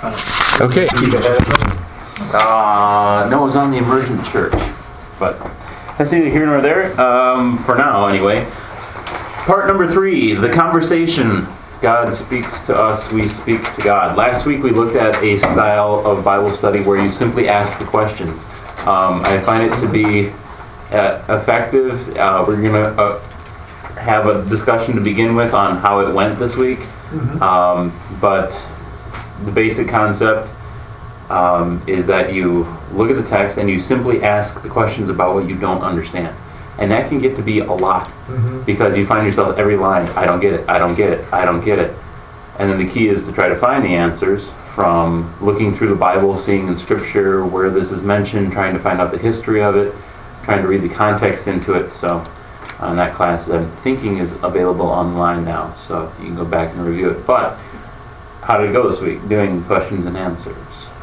Okay. Keep ahead of us. No, it was on the emergent church, but that's neither here nor there. For now, anyway. Part number 3, the conversation. God speaks to us, we speak to God. Last week we looked at a style of Bible study where you simply ask the questions. I find it to be effective. We're going to have a discussion to begin with on how it went this week. But the basic concept is that you look at the text and you simply ask the questions about what you don't understand. And that can get to be a lot, because you find yourself every line, I don't get it, I don't get it, I don't get it. And then the key is to try to find the answers from looking through the Bible, seeing in Scripture where this is mentioned, trying to find out the history of it, trying to read the context into it. So that class, I'm thinking, is available online now, so you can go back and review it. But how did it go this week, doing questions and answers?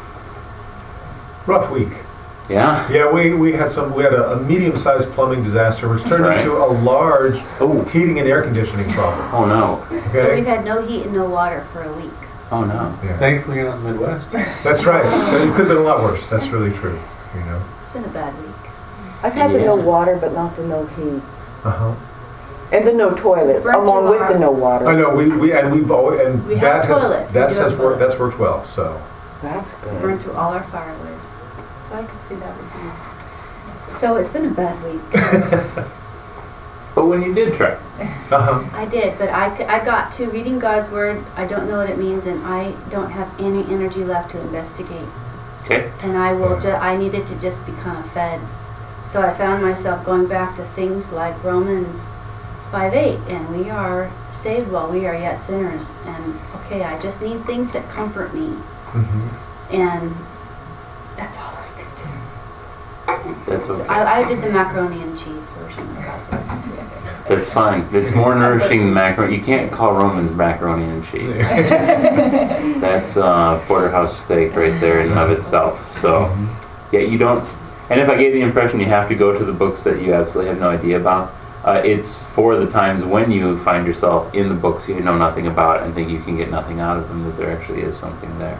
Rough week. Yeah? Yeah, we had a medium-sized plumbing disaster, which turned into a large heating and air conditioning problem. Oh no. Okay. So we've had no heat and no water for a week. Oh no. Yeah. Thankfully you're not in the Midwest. That's right. So it could have been a lot worse. That's really true. You know. It's been a bad week. I've had the no water, but not the no heat. And the no toilet, along with the no water. I know we've always, and we that have toilets. That's worked well. So that's good. We burned through all our firewood, so I could see that with you. So it's been a bad week. But when you did try. I did, but I got to reading God's Word. I don't know what it means, and I don't have any energy left to investigate. Okay. And I needed to just be kind of fed. So I found myself going back to things like Romans 5:8, and we are saved while we are yet sinners. And okay, I just need things that comfort me. And that's all I could do. That's okay. So I did the macaroni and cheese version of God's Word this week. That's fine. It's more nourishing than macaroni. You can't call Romans macaroni and cheese. That's porterhouse steak right there in and of itself. So, yeah, you don't. And if I gave the impression you have to go to the books that you absolutely have no idea about, it's for the times when you find yourself in the books you know nothing about and think you can get nothing out of them, that there actually is something there.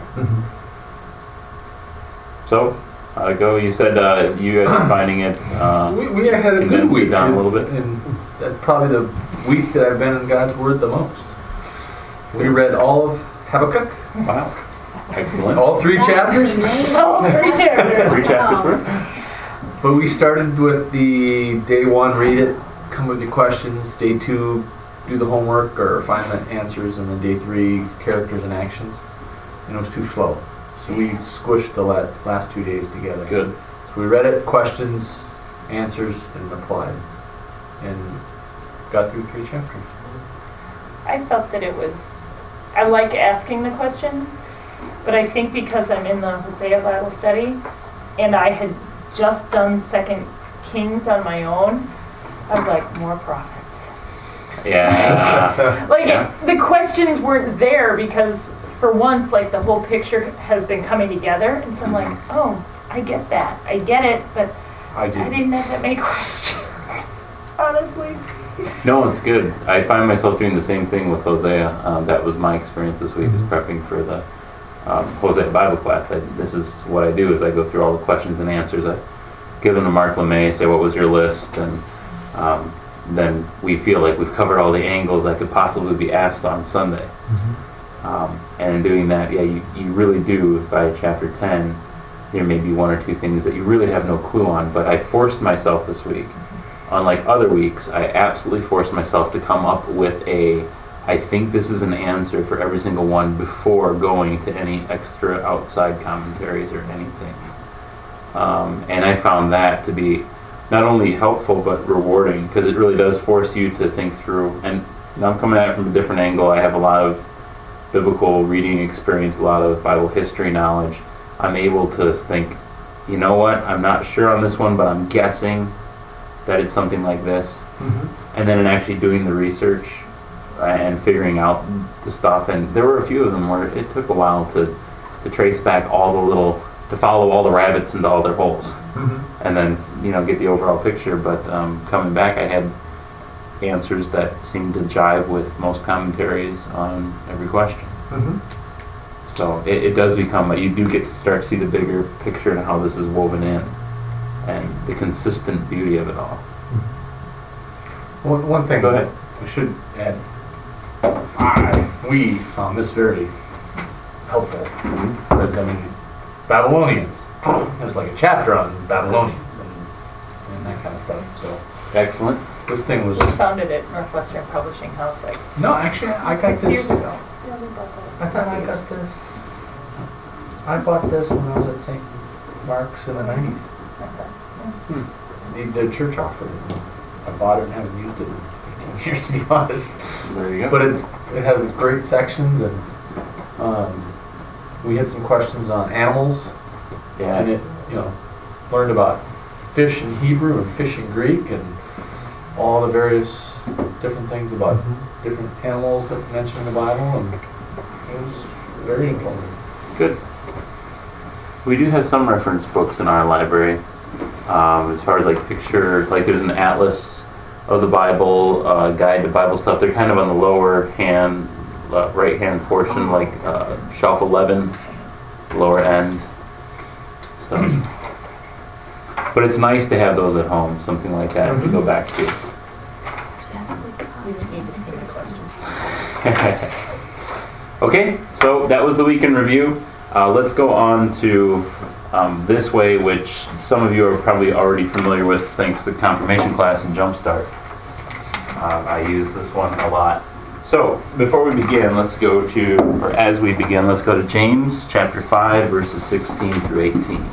So, how'd it go? You said you guys are finding it we had a good week down a little bit. And that's probably the week that I've been in God's Word the most. We read all of Habakkuk. Wow. Excellent. All 3 chapters. All 3 chapters. 3 chapters worth? But we started with the day 1, read it, come with your questions. Day 2, do the homework or find the answers. And then day 3, characters and actions. And it was too slow. So we squished the last 2 days together. Good. So we read it, questions, answers, and applied. And got through 3 chapters. I felt that it was, I like asking the questions, but I think because I'm in the Hosea Bible study, and I had just done 2 Kings on my own, I was like, more prophets. Yeah. The questions weren't there because for once, the whole picture has been coming together, and so I'm like, oh, I get that. I get it, but I didn't have that many questions, honestly. No, it's good. I find myself doing the same thing with Hosea. That was my experience this week, is prepping for the Hosea Bible class. This is what I do, is I go through all the questions and answers. I give them to Mark LeMay, say, what was your list? And then we feel like we've covered all the angles that could possibly be asked on Sunday. And in doing that, you really do, by chapter 10, there may be 1 or 2 things that you really have no clue on. But I forced myself this week, unlike other weeks, I absolutely forced myself to come up with I think this is an answer for every single one before going to any extra outside commentaries or anything. And I found that to be not only helpful but rewarding, because it really does force you to think through. And I'm coming at it from a different angle. I have a lot of biblical reading experience, a lot of Bible history knowledge. I'm able to think, you know what, I'm not sure on this one, but I'm guessing that it's something like this. And then in actually doing the research and figuring out the stuff, and there were a few of them where it took a while to trace back to follow all the rabbits into all their holes, and then get the overall picture. But coming back, I had answers that seemed to jive with most commentaries on every question. So it does become, you do get to start to see the bigger picture and how this is woven in, and the consistent beauty of it all. One thing Go ahead. we should add, we found this very helpful, because I mean, Babylonians, there's like a chapter on Babylonians and that kind of stuff, so Excellent. this thing was, We found it at Northwestern Publishing House like no, actually, I got 6 years this, ago. Yeah, we bought that. I thought I got this, I bought this when I was at St. Mark's in the 90s. The church offered it. I bought it and haven't used it in 15 years, to be honest. There you go. But it has great sections, and we had some questions on animals, and Yeah. it learned about fish in Hebrew and fish in Greek, and all the various different things about different animals that are mentioned in the Bible, and it was very informative. Good. We do have some reference books in our library, as far as like picture, like there's an atlas of the Bible, guide to Bible stuff. They're kind of on the lower hand, right hand portion, like shelf 11, lower end. So, but it's nice to have those at home, something like that to go back to. We just need to see the questions. Okay, so that was the week in review. Let's go on to This Way, which some of you are probably already familiar with thanks to confirmation class and Jumpstart. I use this one a lot. So, before we begin, let's go to James chapter 5, verses 16 through 18.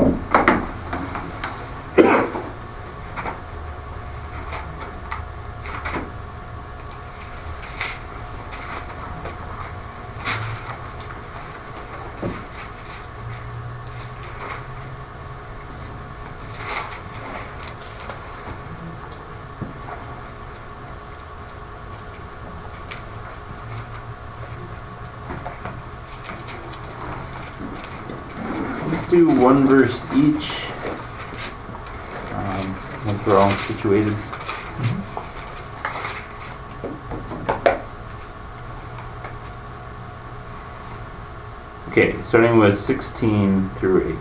Let's do one verse each, once we're all situated. Okay, starting with 16 through 18.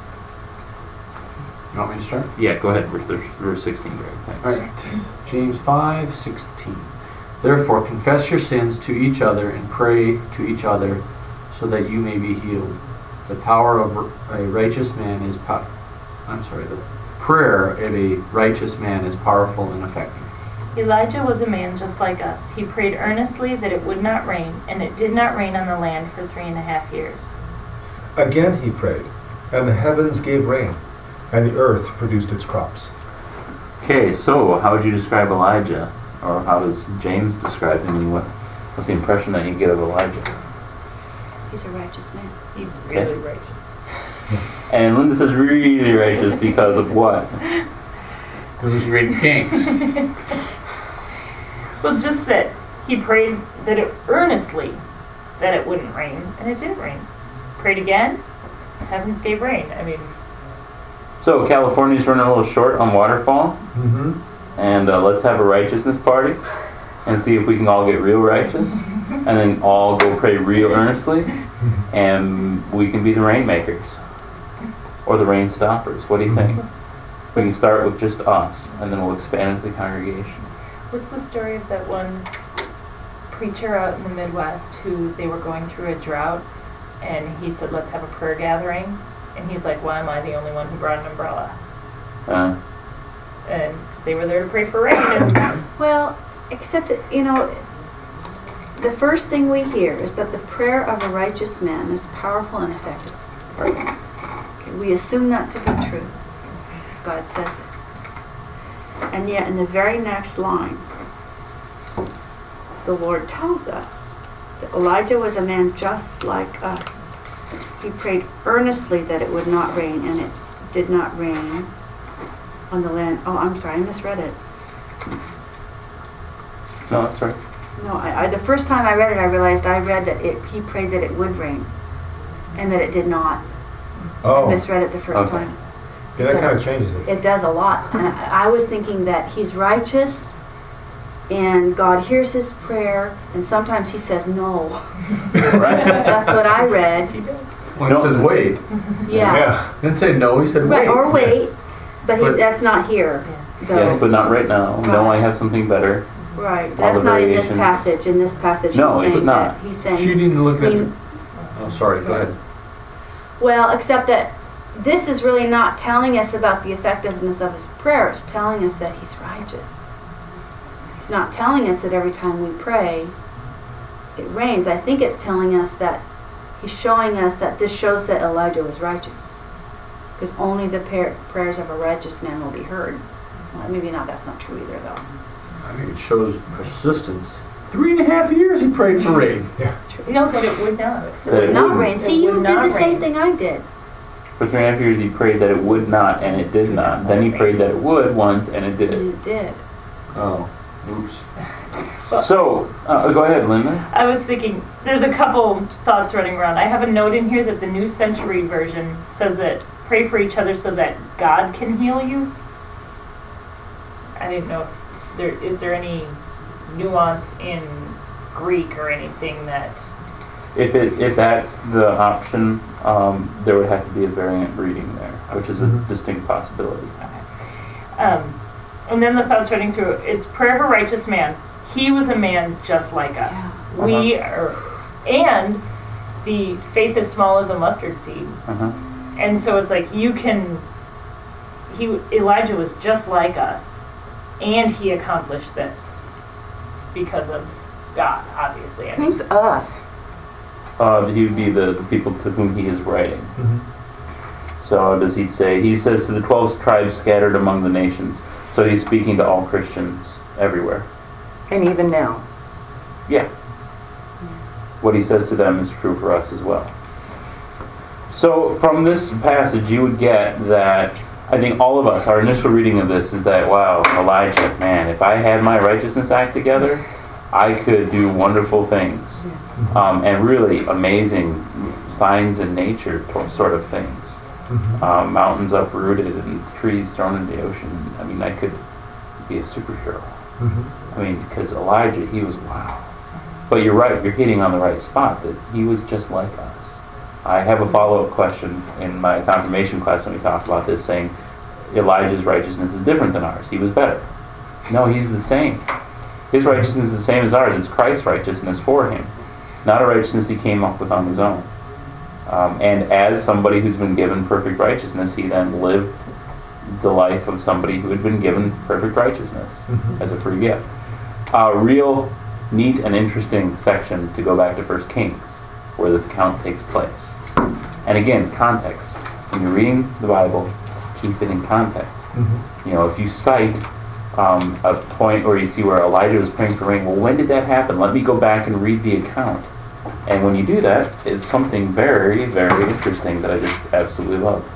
You want me to start? Yeah, go ahead, verse 16, Greg, thanks. All right. James 5:16. Therefore, confess your sins to each other and pray to each other so that you may be healed. The power of a righteous man is the prayer of a righteous man is powerful and effective. Elijah was a man just like us. He prayed earnestly that it would not rain, and it did not rain on the land for 3.5 years. Again he prayed, and the heavens gave rain, and the earth produced its crops. Okay, so how would you describe Elijah? Or how does James describe him, and what's the impression that you get of Elijah? He's a righteous man. He's really righteous. And Linda says really righteous because of what? Because he's reading Kings. Well, just that he prayed that it earnestly that it wouldn't rain, and it did rain. Prayed again, heavens gave rain. I mean, So California's running a little short on waterfall, Mm-hmm. and let's have a righteousness party and see if we can all get real righteous, and then all go pray real earnestly, and we can be the rainmakers or the rain stoppers. What do you think? We can start with just us, and then we'll expand into the congregation. what's the story of that one preacher out in the Midwest who they were going through a drought, and he said, let's have a prayer gathering, and he's like, why am I the only one who brought an umbrella? And 'cause they were there to pray for rain. And Well, except, the first thing we hear is that the prayer of a righteous man is powerful and effective. Okay, we assume that to be true, as God says it. And yet, in the very next line, the Lord tells us that Elijah was a man just like us. He prayed earnestly that it would not rain, and it did not rain on the land. Oh, I'm sorry, I misread it. No, that's right. No, the first time I read it, I realized I read that he prayed that it would rain, and that it did not. I Oh, misread it the first Okay. time. yeah, that kind of changes it. It does a lot. And I was thinking that he's righteous, and God hears his prayer, and sometimes he says no. Right. That's what I read. Well, he says wait. Yeah. He didn't say no, he said Right, wait. or wait, but But- that's not here. Though. Yes, but not right now. No, I have something better. Right, all that's the not in this variations. passage. In this passage, No, he's it's saying not. that. He's saying, She didn't look at we- the... Oh, sorry, go ahead. well, except that this is really not telling us about the effectiveness of his prayer. It's telling us that he's righteous. It's not telling us that every time we pray, it rains. I think it's telling us that he's showing us that this shows that Elijah was righteous. Because only the prayers of a righteous man will be heard. Well, maybe not, that's not true either, though. I mean, it shows persistence. 3.5 years he prayed for rain. No, that it would not. That it Not wouldn't. rain. See, It you would did not the same rain. thing I did. For 3.5 years he prayed that it would not, and it did not. Then he prayed that it would once, and it did. And it did. Oh, oops. So, go ahead, Linda. I was thinking, there's a couple thoughts running around. I have a note in here that the New Century Version says that pray for each other so that God can heal you. I didn't know if there any nuance in Greek or anything that... If that's the option, there would have to be a variant reading there, which is a distinct possibility. And then the thoughts running through, it's prayer of a righteous man. He was a man just like us. Yeah. We are, and the faith is small as a mustard seed. Uh-huh. And so it's like Elijah was just like us, and he accomplished this because of God, obviously. I mean, Who's us? He would be the people to whom he is writing. Mm-hmm. So does he say, he says to the 12 tribes scattered among the nations. So he's speaking to all Christians everywhere. And even now. Yeah. What he says to them is true for us as well. So from this passage you would get that, I think all of us, our initial reading of this is that, wow, Elijah, man, if I had my righteousness act together, I could do wonderful things. And really amazing signs in nature sort of things. Mountains uprooted and trees thrown into the ocean. I mean, I could be a superhero. I mean, because Elijah, he was wow. But you're right, you're hitting on the right spot, that he was just like us. I have a follow-up question in my confirmation class when we talked about this, saying Elijah's righteousness is different than ours. He was better. No, he's the same. His righteousness is the same as ours. It's Christ's righteousness for him, not a righteousness he came up with on his own. And as somebody who's been given perfect righteousness, he then lived the life of somebody who had been given perfect righteousness as a free gift. A real neat and interesting section to go back to 1 Kings, where this account takes place. And again, context. When you're reading the Bible, keep it in context. You know, if you cite a point where you see where Elijah was praying for rain, well, when did that happen? Let me go back and read the account. And when you do that, it's something very, very interesting that I just absolutely love.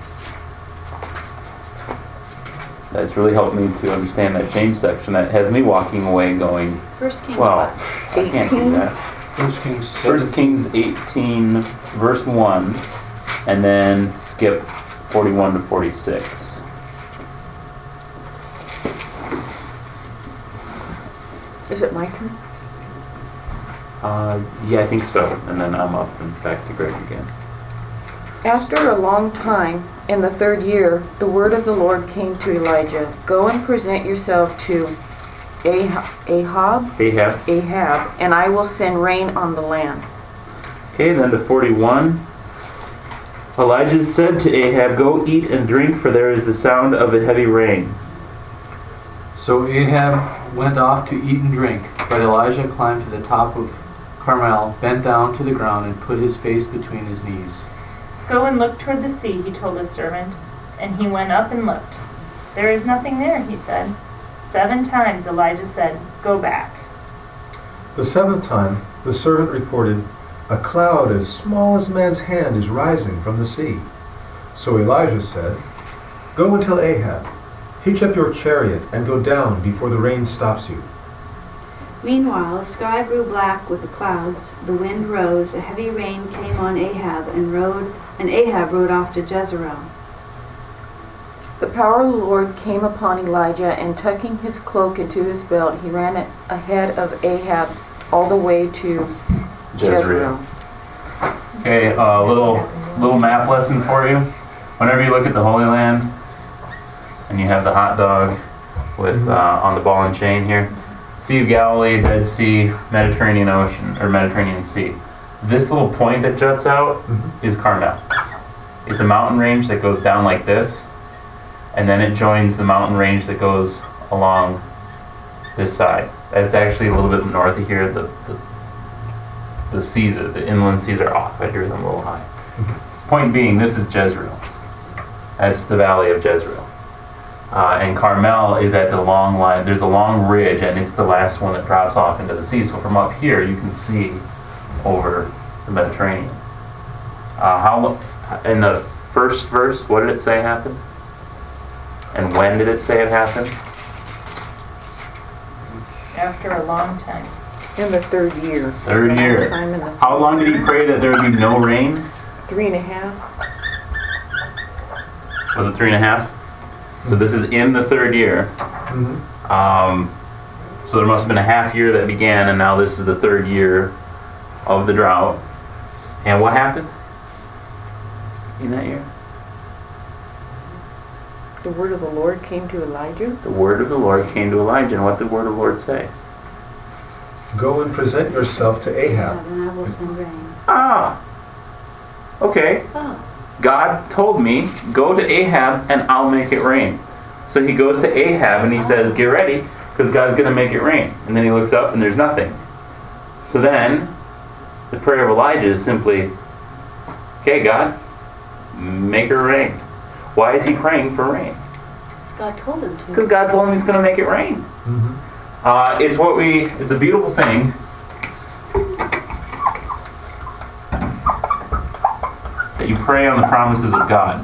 That's really helped me to understand that James section. That has me walking away going, First Kings well, what? I can't do that. 1 Kings 1 Kings 18, verse 1, and then skip 41 to 46. Is it my turn? Yeah, I think so. And then I'm up and back to Greg again. After a long time, in the 3rd year, the word of the Lord came to Elijah. Go and present yourself to Ahab, and I will send rain on the land. Okay, then to 41. Elijah said to Ahab, go eat and drink, for there is the sound of a heavy rain. So Ahab went off to eat and drink, but Elijah climbed to the top of Carmel, bent down to the ground, and put his face between his knees. Go and look toward the sea, he told his servant. And he went up and looked. There is nothing there, he said. 7 times Elijah said, go back. The 7th time, the servant reported, a cloud as small as a man's hand is rising from the sea. So Elijah said, go and tell Ahab, hitch up your chariot and go down before the rain stops you. Meanwhile, the sky grew black with the clouds, the wind rose, a heavy rain came on Ahab, and Ahab rode off to Jezreel. The power of the Lord came upon Elijah, and tucking his cloak into his belt, he ran ahead of Ahab all the way to Jezreel. Okay, a little map lesson for you. Whenever you look at the Holy Land, and you have the hot dog with on the ball and chain here, Sea of Galilee, Dead Sea, Mediterranean Ocean, or Mediterranean Sea. This little point that juts out is Carmel. It's a mountain range that goes down like this, and then it joins the mountain range that goes along this side. That's actually a little bit north of here. The seas, the inland seas are off. I hear them a little high. Point being, this is Jezreel. That's the valley of Jezreel. And Carmel is at the long line. There's a long ridge, and it's the last one that drops off into the sea. So from up here, you can see over the Mediterranean. In the first verse, what did it say happened? And when did it say it happened? After a long time. In the 3rd year. 3rd year. How long did he pray that there would be no rain? 3.5. Was it 3.5? So this is in the 3rd year. So there must have been a half year that began, and now this is the 3rd year of the drought. And what happened in that year? The word of the Lord came to Elijah. The word of the Lord came to Elijah, and what did the word of the Lord say? Go and present yourself to Ahab. And I will send rain. Ah, okay. Oh. God told me, go to Ahab and I'll make it rain. So he goes to Ahab and he says, get ready, because God's going to make it rain. And then he looks up and there's nothing. So then, the prayer of Elijah is simply, okay, God, make it rain. Why is he praying for rain? Because God told him to. Because God told him he's going to make it rain. It's a beautiful thing. That you pray on the promises of God.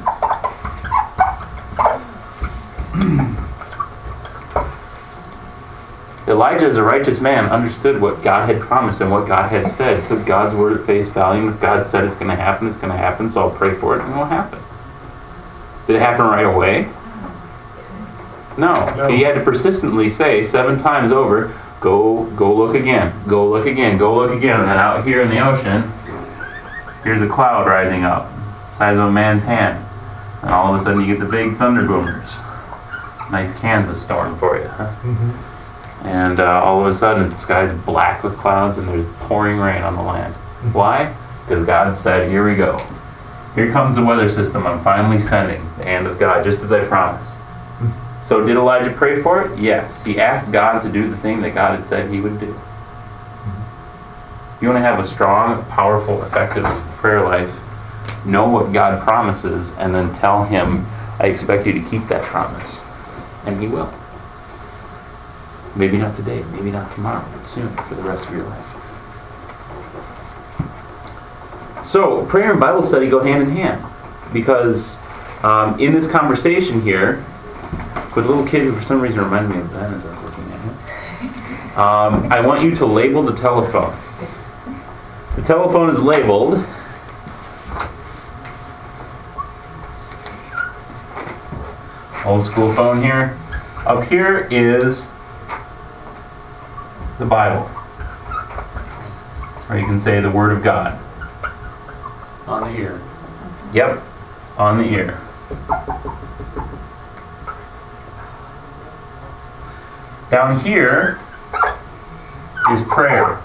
Elijah, as a righteous man, understood what God had promised and what God had said. Took God's word at face value, and if God said it's going to happen, it's going to happen, so I'll pray for it, and it will happen. Did it happen right away? No. He had to persistently say 7 times over, go look again, go look again, go look again. And then out here in the ocean, here's a cloud rising up, the size of a man's hand. And all of a sudden you get the big thunder boomers. Nice Kansas storm for you, huh? And all of a sudden the sky's black with clouds and there's pouring rain on the land. Why? Because God said, here we go. Here comes the weather system. I'm finally sending the hand of God, just as I promised. So did Elijah pray for it? Yes. He asked God to do the thing that God had said he would do. You want to have a strong, powerful, effective prayer life, know what God promises, and then tell him, I expect you to keep that promise. And he will. Maybe not today, maybe not tomorrow, but soon, for the rest of your life. So, prayer and Bible study go hand in hand. Because in this conversation here, with little kids who for some reason reminded me of Ben as I was looking at him, I want you to label the telephone. The telephone is labeled old school phone here. Up here is the Bible. Or you can say the Word of God. On the ear. Yep, on the ear. Down here is prayer.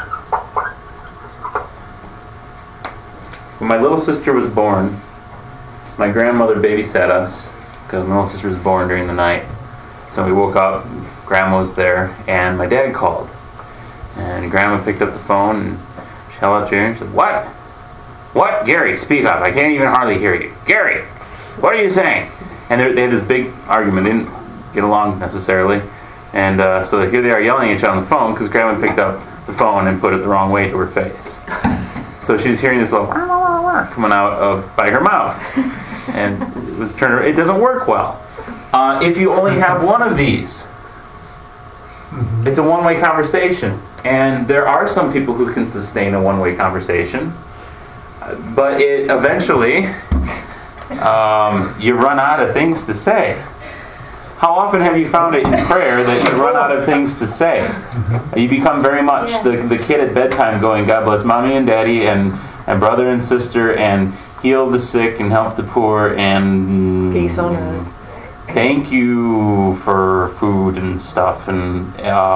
When my little sister was born, my grandmother babysat us because my little sister was born during the night. So we woke up, Grandma was there, and my dad called. And Grandma picked up the phone and she held out to her and she said, "What? What? Gary, speak up. I can't even hardly hear you. Gary, what are you saying?" And they had this big argument. They didn't get along necessarily. And so here they are yelling at each other on the phone because Grandma picked up the phone and put it the wrong way to her face. So she's hearing this little coming out by her mouth. And it doesn't work well. If you only have one of these, it's a one-way conversation. And there are some people who can sustain a one-way conversation. But it eventually you run out of things to say. How often have you found it in prayer that you run out of things to say? You become very much the kid at bedtime going, God bless mommy and daddy and brother and sister and heal the sick and help the poor and Peace on earth. thank you for food and stuff and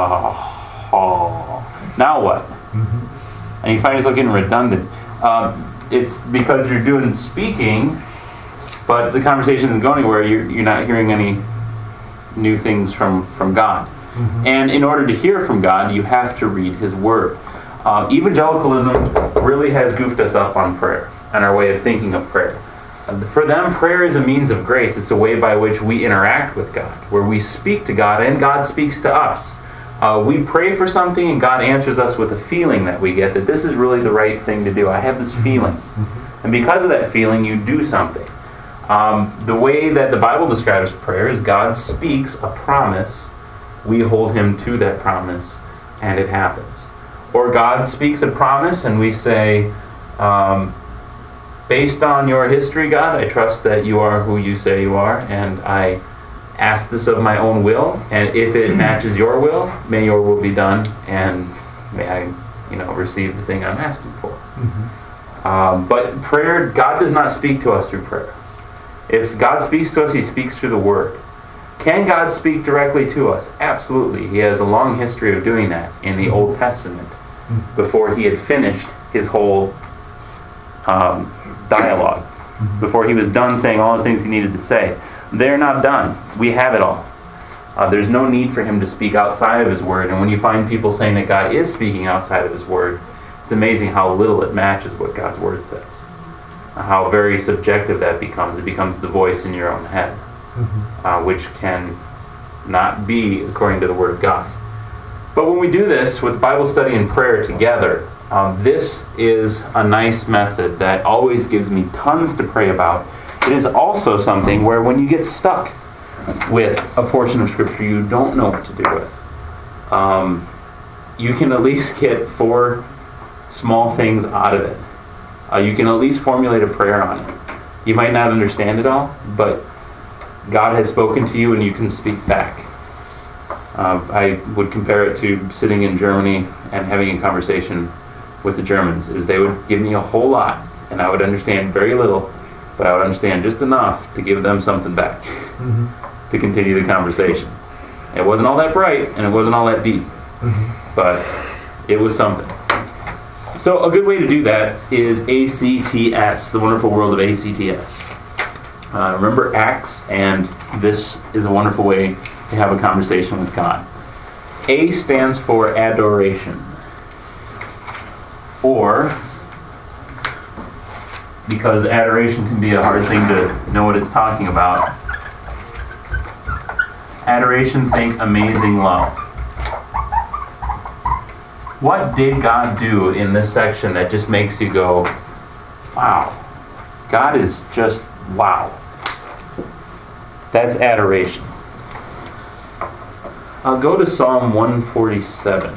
now what? And you find yourself getting redundant. It's because you're doing speaking, but the conversation isn't going anywhere. You're not hearing any new things from God. And in order to hear from God, you have to read His Word. Evangelicalism really has goofed us up on prayer and our way of thinking of prayer. For them, prayer is a means of grace. It's a way by which we interact with God, where we speak to God and God speaks to us. We pray for something and God answers us with a feeling that we get that this is really the right thing to do. I have this feeling. And because of that feeling, you do something. The way that the Bible describes prayer is God speaks a promise, we hold Him to that promise, and it happens. Or God speaks a promise and we say, based on your history, God, I trust that you are who you say you are, and I ask this of my own will, and if it matches your will, may your will be done, and may I receive the thing I'm asking for. But prayer, God does not speak to us through prayer. If God speaks to us, He speaks through the Word. Can God speak directly to us? Absolutely. He has a long history of doing that in the Old Testament before He had finished His whole dialogue, before He was done saying all the things He needed to say. They're not done. We have it all. There's no need for Him to speak outside of His Word. And when you find people saying that God is speaking outside of His Word, it's amazing how little it matches what God's Word says. How very subjective that becomes. It becomes the voice in your own head, which can not be according to the Word of God. But when we do this with Bible study and prayer together, this is a nice method that always gives me tons to pray about. It is also something where when you get stuck with a portion of Scripture you don't know what to do with, you can at least get 4 small things out of it. You can at least formulate a prayer on it. You might not understand it all, but God has spoken to you and you can speak back. I would compare it to sitting in Germany and having a conversation with the Germans. Is they would give me a whole lot and I would understand very little, but I would understand just enough to give them something back to continue the conversation. It wasn't all that bright and it wasn't all that deep, but it was something. So a good way to do that is ACTS, the wonderful world of ACTS. Remember Acts, and this is a wonderful way to have a conversation with God. A stands for adoration. Or, because adoration can be a hard thing to know what it's talking about, adoration, think amazing love. What did God do in this section that just makes you go, wow, God is just wow. That's adoration. I'll go to Psalm 147.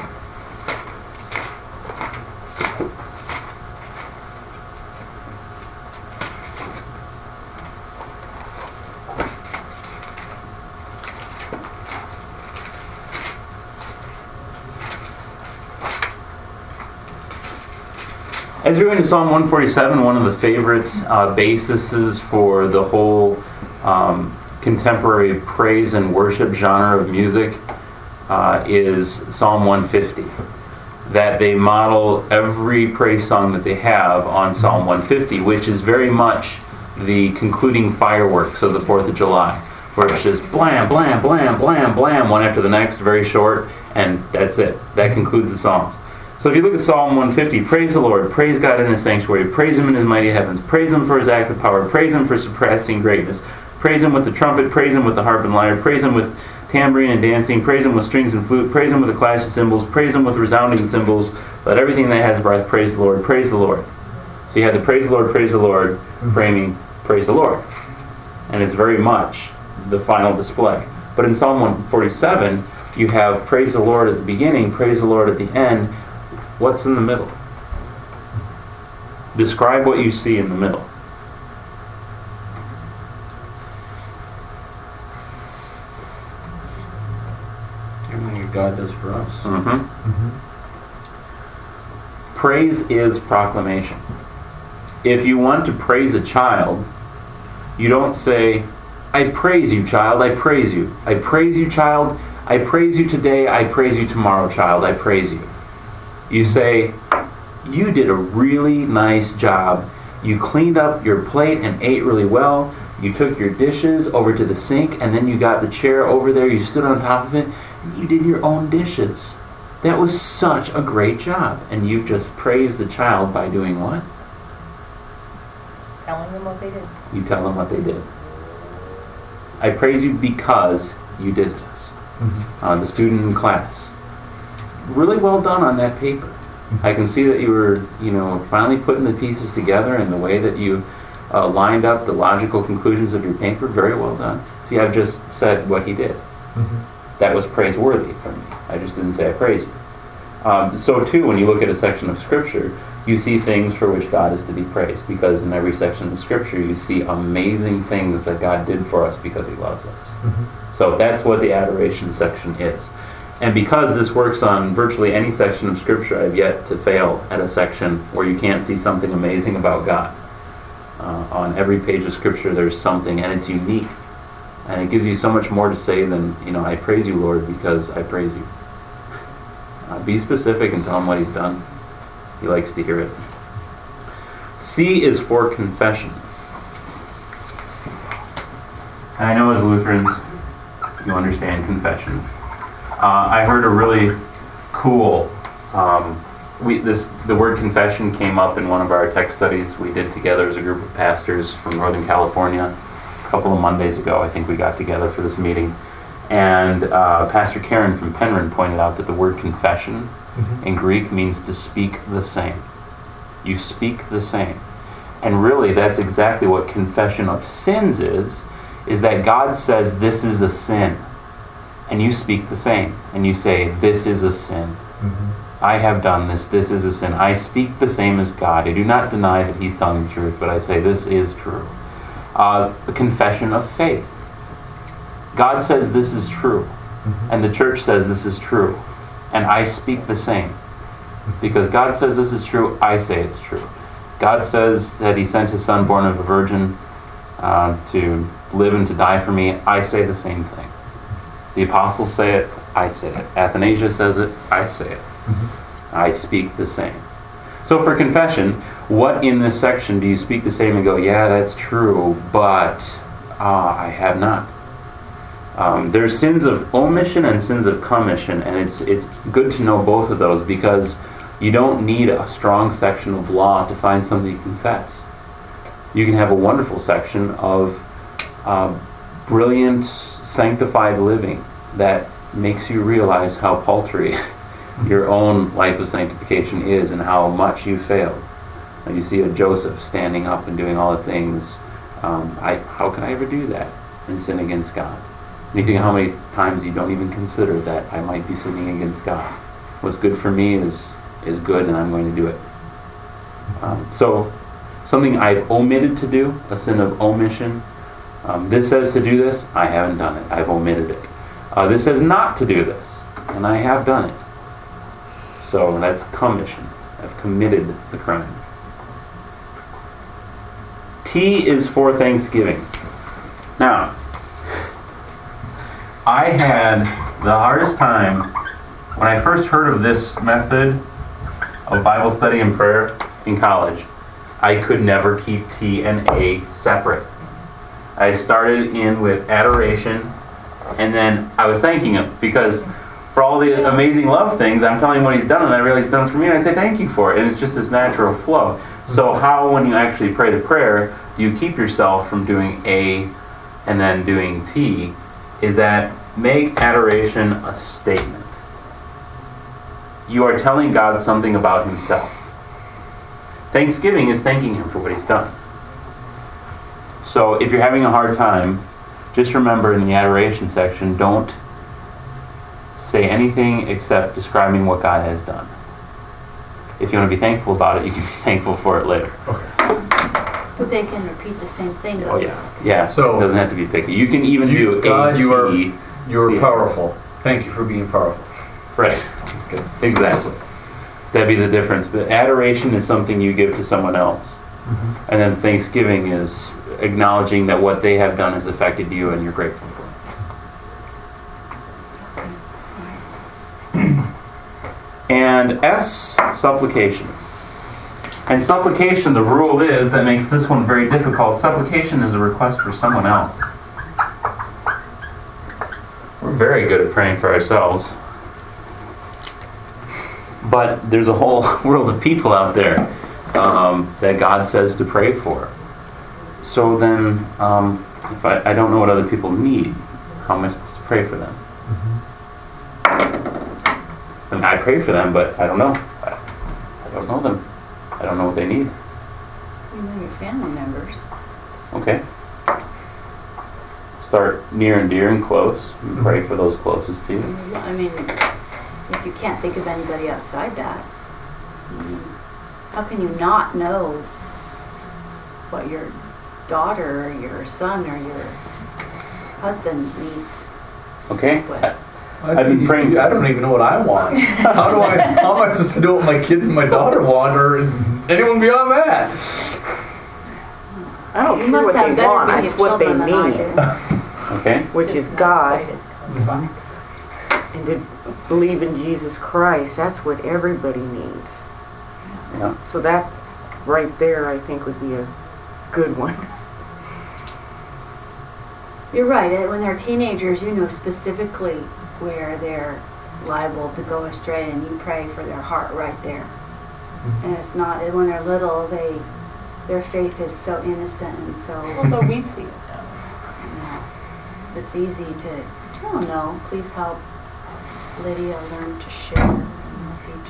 As we go into Psalm 147, one of the favorite bases for the whole contemporary praise and worship genre of music is Psalm 150. That they model every praise song that they have on Psalm 150, which is very much the concluding fireworks of the 4th of July, where it's just blam, blam, blam, blam, blam, one after the next, very short, and that's it. That concludes the Psalms. So if you look at Psalm 150, praise the Lord, praise God in His sanctuary, praise Him in His mighty heavens, praise Him for His acts of power, praise Him for surpassing greatness, praise Him with the trumpet, praise Him with the harp and lyre, praise Him with tambourine and dancing, praise Him with strings and flute, praise Him with the clash of cymbals, praise Him with resounding cymbals, let everything that has breath praise the Lord, praise the Lord. So you have the praise the Lord, framing praise the Lord. And it's very much the final display. But in Psalm 147, you have praise the Lord at the beginning, praise the Lord at the end. What's in the middle? Describe what you see in the middle. God does for us. Mm-hmm. Praise is proclamation. If you want to praise a child, you don't say, I praise you, child, I praise you. I praise you, child, I praise you today, I praise you tomorrow, child, I praise you. You say, you did a really nice job. You cleaned up your plate and ate really well. You took your dishes over to the sink, and then you got the chair over there, you stood on top of it, and you did your own dishes. That was such a great job. And you've just praised the child by doing what? Telling them what they did. You tell them what they did. I praise you because you did this. The student in class. Really well done on that paper. I can see that you were, finally putting the pieces together in the way that you lined up the logical conclusions of your paper. Very well done. See, I've just said what he did. That was praiseworthy for me. I just didn't say I praise you. So too, when you look at a section of Scripture, you see things for which God is to be praised, because in every section of Scripture you see amazing things that God did for us because He loves us. So that's what the adoration section is. And because this works on virtually any section of Scripture, I've yet to fail at a section where you can't see something amazing about God. On every page of Scripture there's something, and it's unique. And it gives you so much more to say than, I praise you, Lord, because I praise you. Be specific and tell Him what He's done. He likes to hear it. C is for confession. And I know as Lutherans, you understand confessions. I heard a really cool, the word confession came up in one of our text studies we did together as a group of pastors from Northern California. A couple of Mondays ago, I think we got together for this meeting. And Pastor Karen from Penryn pointed out that the word confession in Greek means to speak the same. You speak the same. And really, that's exactly what confession of sins is that God says this is a sin. And you speak the same. And you say, this is a sin. I have done this. This is a sin. I speak the same as God. I do not deny that He's telling the truth, but I say this is true. The confession of faith. God says this is true. And the church says this is true. And I speak the same. Because God says this is true, I say it's true. God says that He sent His Son born of a virgin to live and to die for me. I say the same thing. The apostles say it, I say it. Athanasius says it, I say it. I speak the same. So for confession, what in this section do you speak the same and go, yeah, that's true, but I have not? There's sins of omission and sins of commission, and it's good to know both of those, because you don't need a strong section of law to find something to confess. You can have a wonderful section of brilliant, sanctified living that makes you realize how paltry your own life of sanctification is and how much you failed. And you see a Joseph standing up and doing all the things. How can I ever do that and sin against God? And you think how many times you don't even consider that I might be sinning against God. What's good for me is good, and I'm going to do it. So something I've omitted to do, a sin of omission. This says to do this, I haven't done it. I've omitted it. This says not to do this, and I have done it. So that's commission. I've committed the crime. T is for thanksgiving. Now, I had the hardest time when I first heard of this method of Bible study and prayer in college. I could never keep T and A separate. I started in with adoration, and then I was thanking Him, because for all the amazing love things, I'm telling Him what He's done, and I realize He's done for me, and I say thank you for it. And it's just this natural flow. So how, when you actually pray the prayer, do you keep yourself from doing A and then doing T? Is that make adoration a statement. You are telling God something about Himself. Thanksgiving is thanking Him for what He's done. So if you're having a hard time, just remember in the adoration section, don't say anything except describing what God has done. If you want to be thankful about it, you can be thankful for it later. But they can repeat the same thing. Oh yeah. So it doesn't have to be picky. You can even do God, A, you T, are C, powerful. Thank you for being powerful. Right. Exactly. That'd be the difference. But adoration is something you give to someone else. And then thanksgiving is acknowledging that what they have done has affected you and you're grateful for it. And S, supplication. And supplication, the rule is, that makes this one very difficult, supplication is a request for someone else. We're very good at praying for ourselves. But there's a whole world of people out there that God says to pray for. So then, if I don't know what other people need, how am I supposed to pray for them? I mean, I pray for them, but I don't know. I don't know them. I don't know what they need. You know your family members. Okay. Start near and dear and close, and pray for those closest to you. I mean, if you can't think of anybody outside that, how can you not know what your daughter or your son or your husband needs? Okay? What? I've been praying. I don't even know what I want. How am I supposed to know what my kids and my daughter want, or anyone beyond that? I don't You care must what have they better want, with it's your what they children than I need, do. Okay? which is Just not God, quite as complex. and to believe in Jesus Christ. That's what everybody needs. Yeah. So that right there, I think, would be a good one. You're right. When they're teenagers, you know specifically where they're liable to go astray, and you pray for their heart right there. And it's not when they're little. Their faith is so innocent and so. Although we see it now. You know, it's easy to. I don't know. Please help Lydia learn to share and love each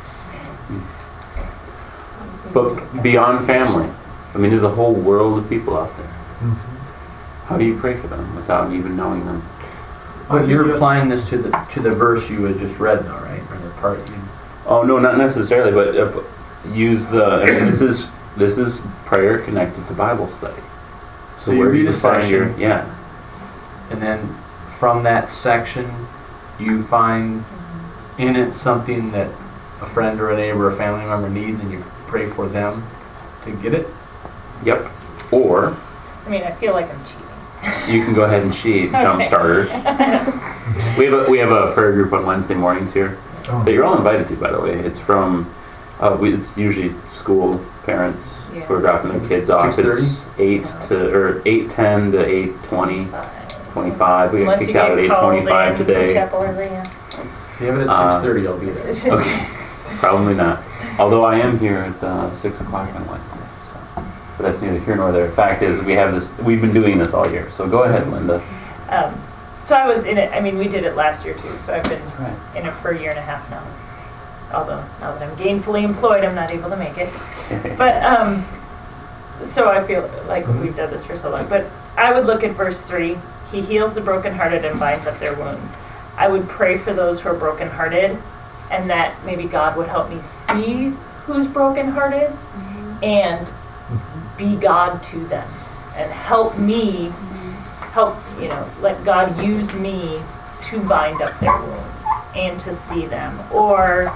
other. But beyond family, I mean, there's a whole world of people out there. How do you pray for them without even knowing them? But you're applying this to the verse you had just read, though, right? Or the part you. Oh no, not necessarily, but use the. I mean, this is prayer connected to Bible study. So you where do read a find section. yeah. And then from that section, you find in it something that a friend or a neighbor or a family member needs, and you pray for them to get it. Yep. Or I mean, I feel like I'm cheating. you can go ahead and cheat, jump starter. we have a prayer group on Wednesday mornings here that you're all invited to, by the way. It's from it's usually school parents who are dropping their kids off. 6:30? It's 8:10 to 8:20, 25. We got Unless you kicked out get at called 8:25 in to today. chapel early, yeah. Yeah, but at 6:30 I'll be there. Okay, probably not. Although I am here at 6 o'clock on Wednesday. So. But that's neither here nor there. Fact is, we've been doing this all year. So go ahead, Linda. So I was in it, I mean, we did it last year too, so I've been Right. in it for a year and a half now. Although, now that I'm gainfully employed, I'm not able to make it. But, so I feel like we've done this for so long. But I would look at verse 3. He heals the brokenhearted and binds up their wounds. I would pray for those who are brokenhearted, and that maybe God would help me see who's brokenhearted and be God to them and help me, let God use me to bind up their wounds and to see them. Or,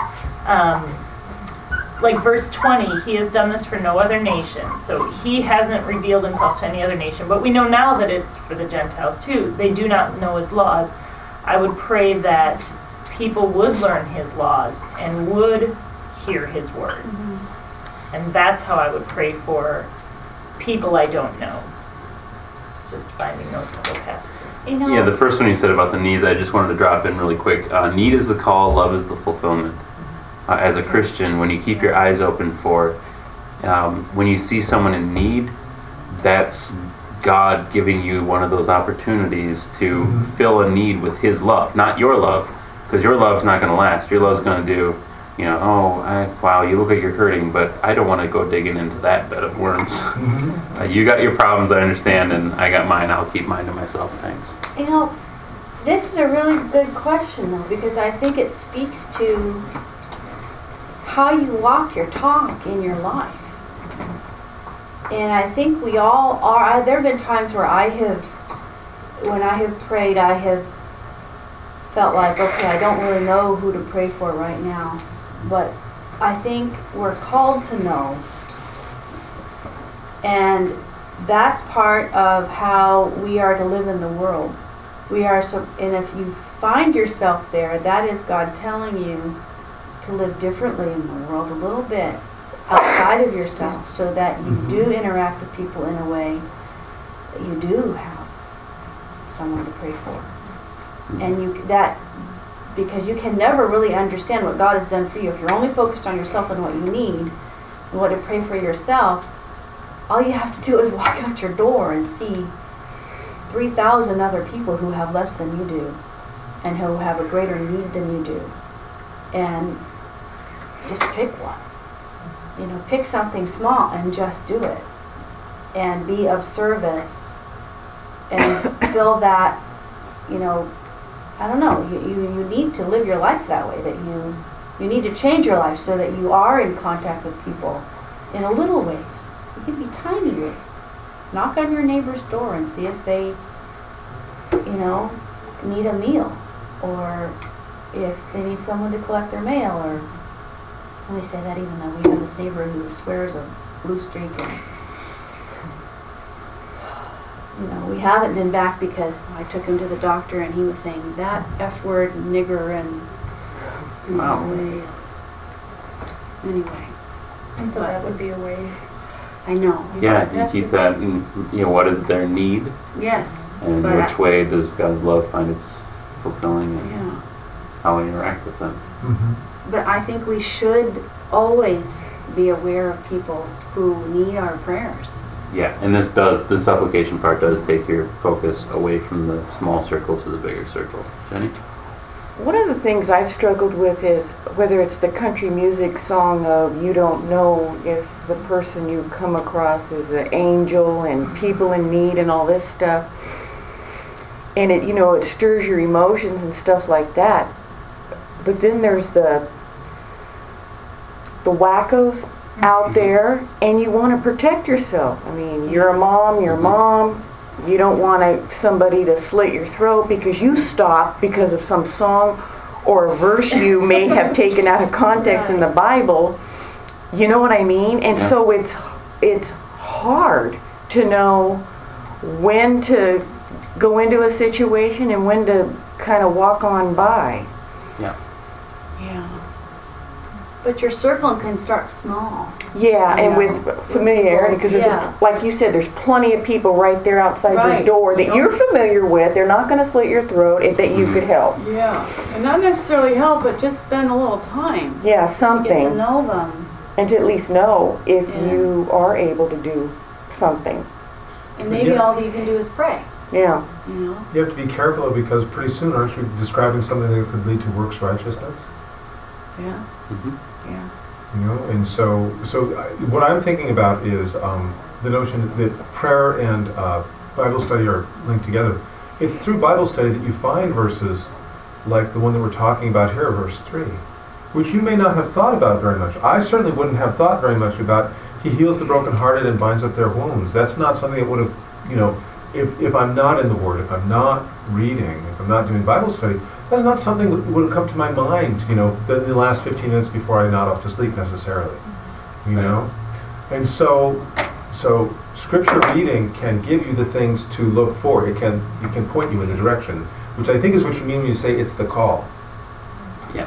like verse 20, he has done this for no other nation. So he hasn't revealed himself to any other nation. But we know now that it's for the Gentiles too. They do not know his laws. I would pray that people would learn his laws and would hear his words. And that's how I would pray for people I don't know. Just finding those couple passages. You know, Yeah, the first one you said about the needs, I just wanted to drop in really quick. Need is the call, love is the fulfillment. As a Christian, when you keep your eyes open for, when you see someone in need, that's God giving you one of those opportunities to fill a need with His love, not your love, because your love's not going to last. Your love's going to do, wow, you look like you're hurting, but I don't want to go digging into that bed of worms. You got your problems, I understand, and I got mine. I'll keep mine to myself. Thanks. You know, this is a really good question, though, because I think it speaks to how you walk your talk in your life. And I think we all are. There have been times where when I have prayed, I have felt like, okay, I don't really know who to pray for right now, but I think we're called to know. And that's part of how we are to live in the world. We are so, and if you find yourself there, that is God telling you to live differently in the world a little bit outside of yourself, so that you do interact with people in a way that you do have someone to pray for. And because you can never really understand what God has done for you if you're only focused on yourself and what you need and what to pray for yourself. All you have to do is walk out your door and see 3,000 other people who have less than you do and who have a greater need than you do. And just pick one. Pick something small and just do it. And be of service and feel that, I don't know, you need to live your life that way, that you need to change your life so that you are in contact with people in a little ways. It can be tiny ways. Knock on your neighbor's door and see if they, need a meal, or if they need someone to collect their mail, or, let me say that even though we have this neighbor who swears a blue streak, and, we haven't been back because I took him to the doctor and he was saying that F word, nigger, and anyway. And so that would be a way. I know. Yeah, you keep that in, what is their need? Yes. And which way does God's love find its fulfilling, and how we interact with them. But I think we should always be aware of people who need our prayers. Yeah, and the supplication part does take your focus away from the small circle to the bigger circle. Jenny? One of the things I've struggled with is whether it's the country music song of you don't know if the person you come across is an angel and people in need and all this stuff. And it stirs your emotions and stuff like that. But then there's the wackos out there, and you want to protect yourself. I mean, you're a mom, you don't want somebody to slit your throat because you stopped because of some song or a verse you may have taken out of context in the Bible. You know what I mean? And so it's hard to know when to go into a situation and when to kind of walk on by. Yeah. But your circle can start small. Yeah, and with familiarity, because like you said, there's plenty of people right there outside your door that you're familiar with. They're not going to slit your throat, and that you could help. Yeah, and not necessarily help, but just spend a little time. Yeah, something. To get to know them. And to at least know if you are able to do something. And maybe all that you can do is pray. Yeah. You have to be careful because pretty soon, aren't you describing something that could lead to works righteousness? Yeah. Yeah. And so what I'm thinking about is the notion that prayer and Bible study are linked together. It's through Bible study that you find verses like the one that we're talking about here, verse 3, which you may not have thought about very much. I certainly wouldn't have thought very much about. He heals the brokenhearted and binds up their wounds. That's not something that would have, if I'm not in the Word, if I'm not reading, if I'm not doing Bible study, that's not something that would have come to my mind, the last 15 minutes before I nod off to sleep necessarily, And so Scripture reading can give you the things to look for. It can point you in the direction, which I think is what you mean when you say it's the call. Yeah.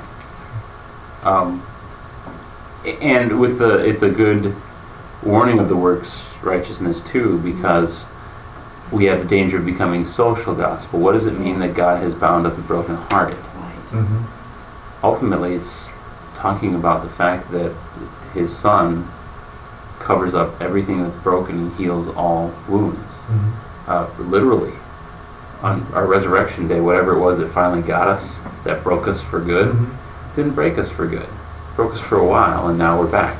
And it's a good warning of the works righteousness too, because we have the danger of becoming social gospel. What does it mean that God has bound up the brokenhearted? Right. Ultimately, it's talking about the fact that His Son covers up everything that's broken and heals all wounds. Literally, on our resurrection day, whatever it was that finally got us, that broke us for good, didn't break us for good. Broke us for a while, and now we're back.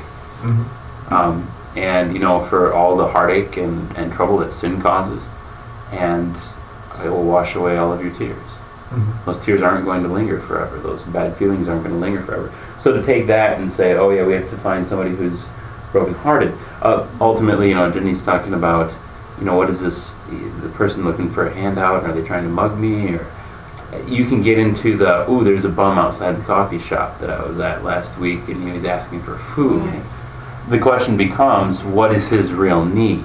And for all the heartache and trouble that sin causes, and it will wash away all of your tears. Those tears aren't going to linger forever. Those bad feelings aren't going to linger forever. So to take that and say, oh yeah, we have to find somebody who's brokenhearted. Ultimately, Jenny's talking about, what is this? The person looking for a handout? Are they trying to mug me? Or you can get into the, ooh, there's a bum outside the coffee shop that I was at last week and he was asking for food. Right. The question becomes, what is his real need?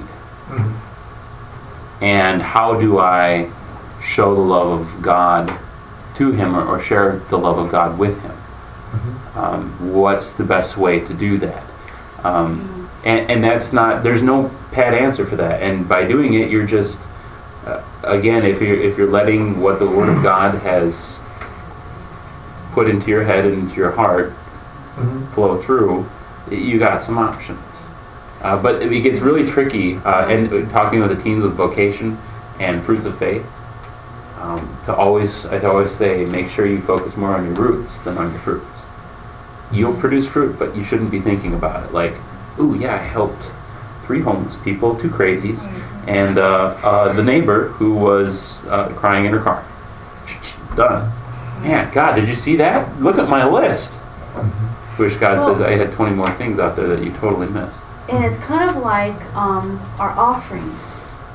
And how do I show the love of God to him, or share the love of God with him? What's the best way to do that? And that's not, there's no pat answer for that. And by doing it, you're just, again, if you're letting what the Word of God has put into your head and into your heart flow through, you got some options. But it gets really tricky, and talking with the teens with vocation and fruits of faith, I always say, make sure you focus more on your roots than on your fruits. You'll produce fruit, but you shouldn't be thinking about it like, ooh, yeah, I helped 3 homeless people, 2 crazies, and the neighbor who was crying in her car. Done. Man, God, did you see that? Look at my list. Wish God says I had 20 more things out there that you totally missed. And it's kind of like our offerings.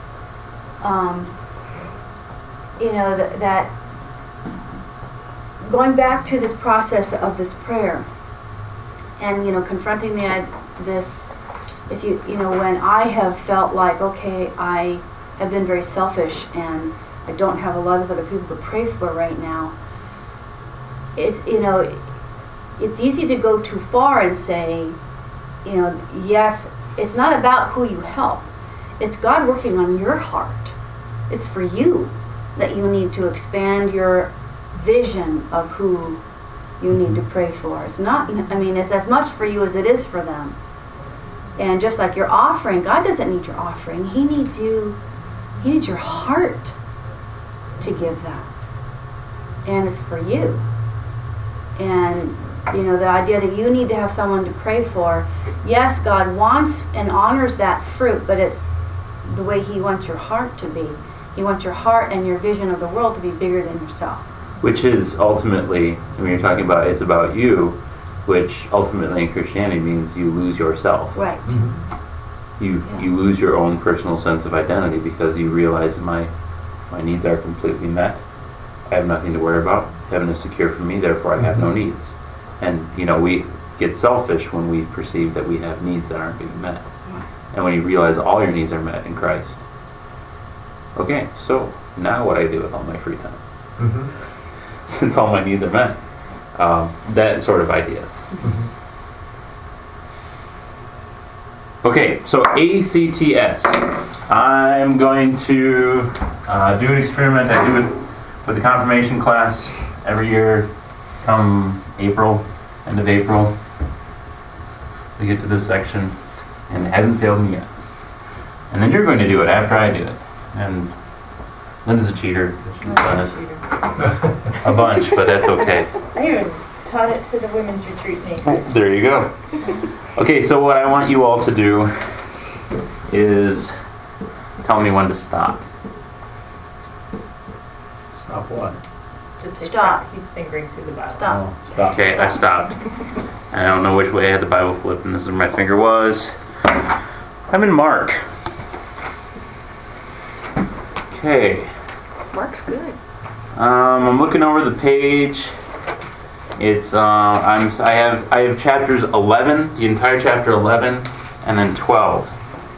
That going back to this process of this prayer, and confronting this, if when I have felt like, okay, I have been very selfish and I don't have a lot of other people to pray for right now. It's easy to go too far and say, yes, it's not about who you help. It's God working on your heart. It's for you that you need to expand your vision of who you need to pray for. It's not, it's as much for you as it is for them. And just like your offering, God doesn't need your offering. He needs you. He needs your heart to give that. And it's for you. And the idea that you need to have someone to pray for. Yes, God wants and honors that fruit, but it's the way He wants your heart to be. He wants your heart and your vision of the world to be bigger than yourself. Which is ultimately, when you're talking about it's about you, which ultimately in Christianity means you lose yourself. Right. You lose your own personal sense of identity because you realize that my needs are completely met. I have nothing to worry about. Heaven is secure for me, therefore I have no needs. And, we get selfish when we perceive that we have needs that aren't being met. And when you realize all your needs are met in Christ. Okay, so now what I do with all my free time? Since all my needs are met. That sort of idea. Okay, so ACTS. I'm going to do an experiment. I do it with the confirmation class every year. Come April, end of April, we get to this section, and it hasn't failed me yet. And then you're going to do it after I do it. And Linda's a cheater. She's done it a bunch, but that's okay. I even taught it to the women's retreat makers. There you go. Okay, so what I want you all to do is tell me when to stop. Stop what? Just say Stop. He's fingering through the Bible. Stop. Oh, stop. Okay, I stopped. I don't know which way I had the Bible flipped, and this is where my finger was. I'm in Mark. Okay. Mark's good. I'm looking over the page. It's I have chapters 11, the entire chapter 11, and then 12.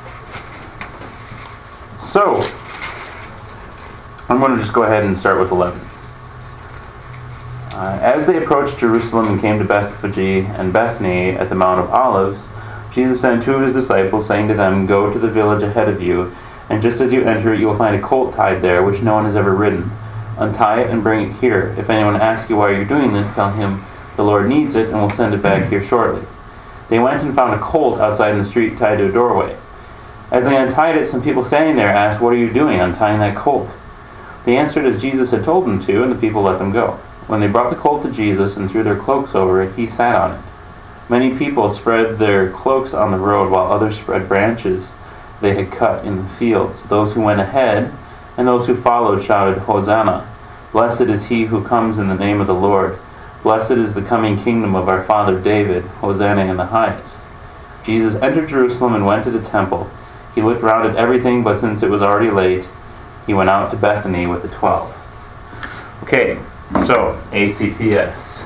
So I'm going to just go ahead and start with 11. As they approached Jerusalem and came to Bethphage and Bethany at the Mount of Olives, Jesus sent 2 of his disciples, saying to them, "Go to the village ahead of you, and just as you enter it, you will find a colt tied there, which no one has ever ridden. Untie it and bring it here. If anyone asks you why you're doing this, tell him the Lord needs it, and will send it back here shortly." They went and found a colt outside in the street tied to a doorway. As they untied it, some people standing there asked, "What are you doing, untying that colt?" They answered as Jesus had told them to, and the people let them go. When they brought the colt to Jesus and threw their cloaks over it, he sat on it. Many people spread their cloaks on the road, while others spread branches they had cut in the fields. Those who went ahead and those who followed shouted, "Hosanna! Blessed is he who comes in the name of the Lord. Blessed is the coming kingdom of our father David. Hosanna in the highest." Jesus entered Jerusalem and went to the temple. He looked round at everything, but since it was already late, he went out to Bethany with the 12. Okay, so ACTS.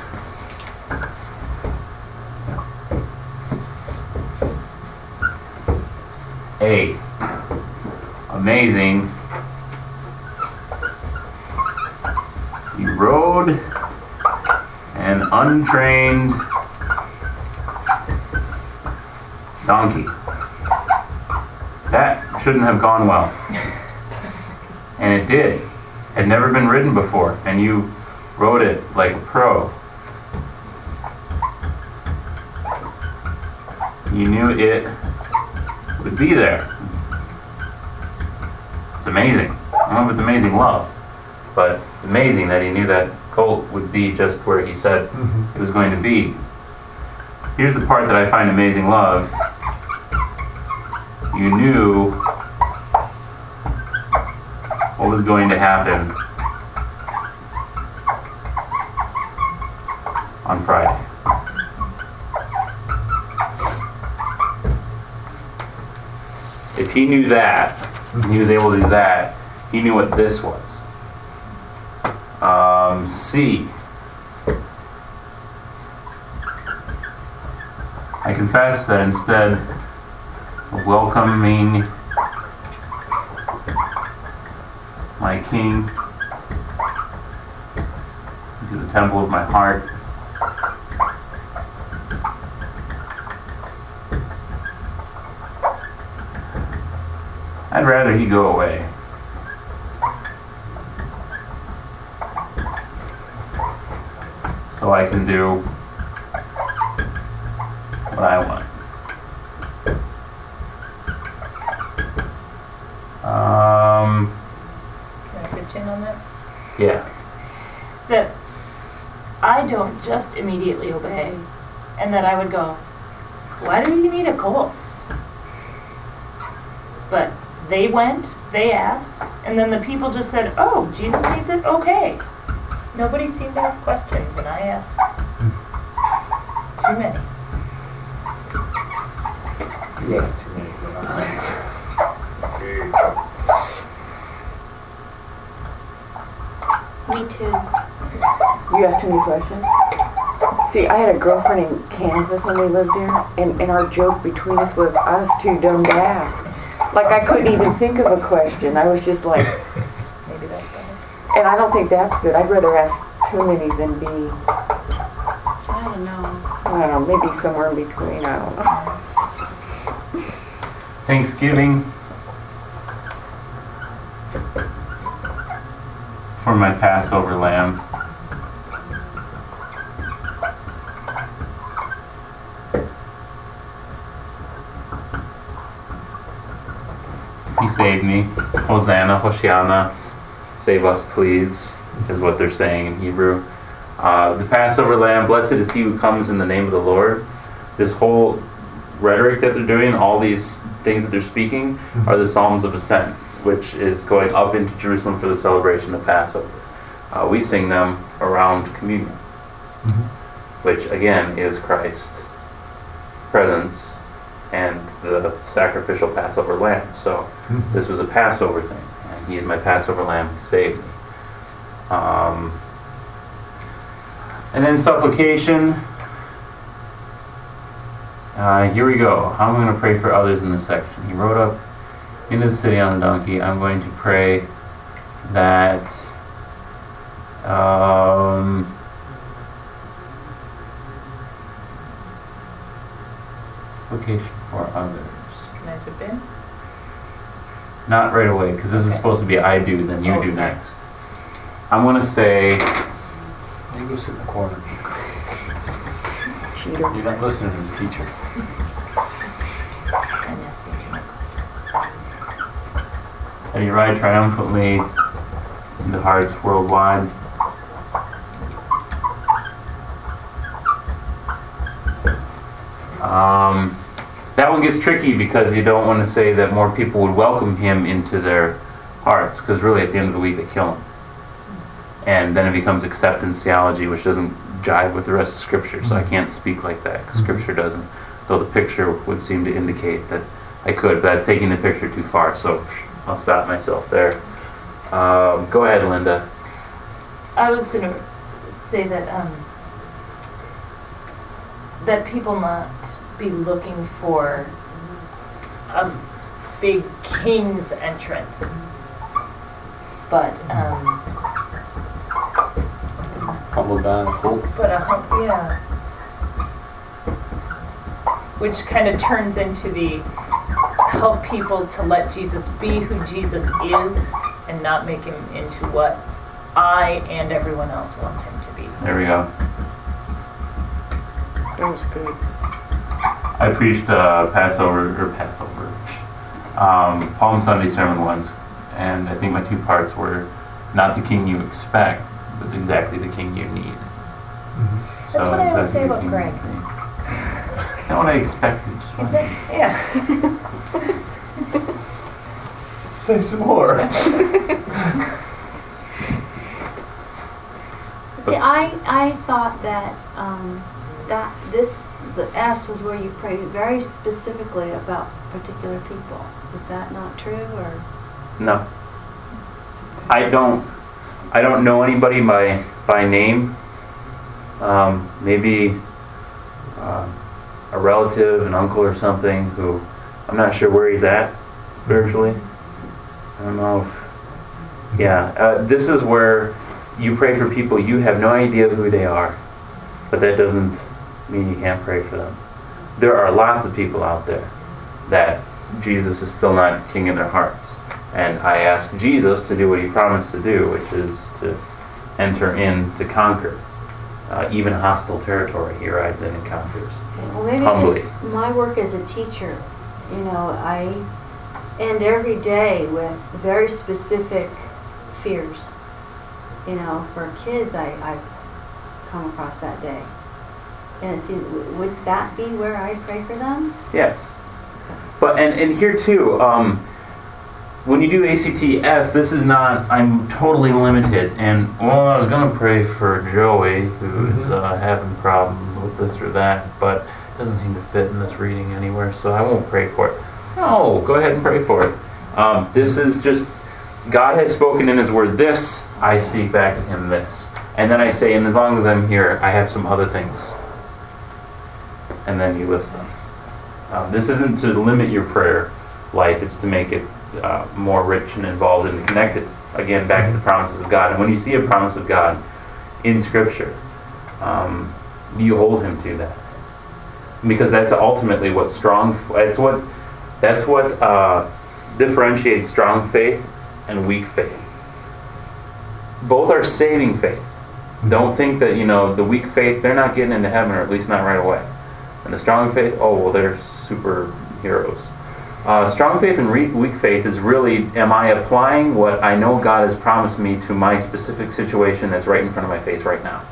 A. Amazing. He rode an untrained donkey. That shouldn't have gone well. And it did. Had never been ridden before, and you rode it like a pro. You knew it would be there. It's amazing. I don't know if it's amazing love, but it's amazing that he knew that colt would be just where he said it was going to be. Here's the part that I find amazing love. You knew what was going to happen on Friday. If he knew that, and he was able to do that, he knew what this was. C. I confess that instead of welcoming my King into the temple of my heart, I'd rather he go away. So I can do what I want. Can I pitch in on that? Yeah. That I don't just immediately obey, and that I would go, why do you need a colt? But they went, they asked, and then the people just said, oh, Jesus needs it? Okay. Nobody seemed to ask questions, and I asked too many. You asked too many. Me too. You asked too many questions? See, I had a girlfriend in Kansas when we lived there, and our joke between us was I was too dumb to ask. Like, I couldn't even think of a question. I was just like... Maybe that's better. And I don't think that's good. I'd rather ask too many than be, I don't know. I don't know, maybe somewhere in between. I don't know. Thanksgiving for my Passover lamb. He saved me. Hosanna, Hoshiana, save us please, is what they're saying in Hebrew. The Passover lamb, blessed is he who comes in the name of the Lord. This whole rhetoric that they're doing, all these things that they're speaking, are the Psalms of Ascent, which is going up into Jerusalem for the celebration of Passover. We sing them around communion, which again is Christ's presence and the sacrificial Passover lamb. So this was a Passover thing, and he is my Passover lamb who saved me. And then supplication. Here we go. How am I going to pray for others in this section? He rode up into the city on a donkey. I'm going to pray that supplication for others. Can I chip in? Not right away, because this is supposed to be I do, then you do sorry. next. I'm going to say, You go sit in the corner. Cheater. You're not listening to the teacher. I'm asking too many questions. that you ride triumphantly into hearts worldwide. That one gets tricky because you don't want to say that more people would welcome him into their hearts, because really at the end of the week they kill him. And then it becomes acceptance theology, which doesn't jive with the rest of Scripture, so I can't speak like that, because Scripture doesn't. Though the picture would seem to indicate that I could, but that's taking the picture too far, so I'll stop myself there. Go ahead, Linda. I was gonna say that that people not be looking for a big king's entrance, but Humble down, cool. yeah, which kind of turns into the help people to let Jesus be who Jesus is and not make him into what I and everyone else wants him to be. There we go. That was good. I preached Palm Sunday sermon once, and I think my two parts were not the king you expect, but exactly the king you need. Mm-hmm. That's what I always say exactly about the king Greg. you need. Not what I expected, just what I need. Yeah. Say some more. See, I thought that the S was where you pray very specifically about particular people. Is that not true, or? No. I don't know anybody by name. Maybe a relative, an uncle or something who I'm not sure where he's at spiritually. I don't know if, this is where you pray for people you have no idea who they are, but that doesn't mean you can't pray for them. There are lots of people out there that Jesus is still not king in their hearts. And I ask Jesus to do what he promised to do, which is to enter in to conquer. Even hostile territory he arrives in and conquers. Well, maybe Humbly. it's just my work as a teacher. You know, I end every day with very specific fears. You know, for kids, I come across that day. And it seems, would that be where I pray for them? Yes. But and here too, when you do ACTS, this is not, I'm totally limited. And, I was going to pray for Joey, who's having problems with this or that, but it doesn't seem to fit in this reading anywhere, so I won't pray for it. No, go ahead and pray for it. This is just, God has spoken in his word this, I speak back to him this. And then I say, and as long as I'm here, I have some other things. And then you list them. This isn't to limit your prayer life, it's to make it more rich and involved and connected, again, back to the promises of God. And when you see a promise of God in Scripture, you hold him to that. Because that's ultimately what that's what differentiates strong faith and weak faith. Both are saving faith. Don't think that, the weak faith, they're not getting into heaven, or at least not right away. And the strong faith, they're superheroes. Strong faith and weak faith is really, am I applying what I know God has promised me to my specific situation that's right in front of my face right now?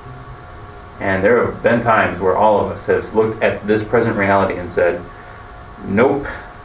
And there have been times where all of us have looked at this present reality and said, nope.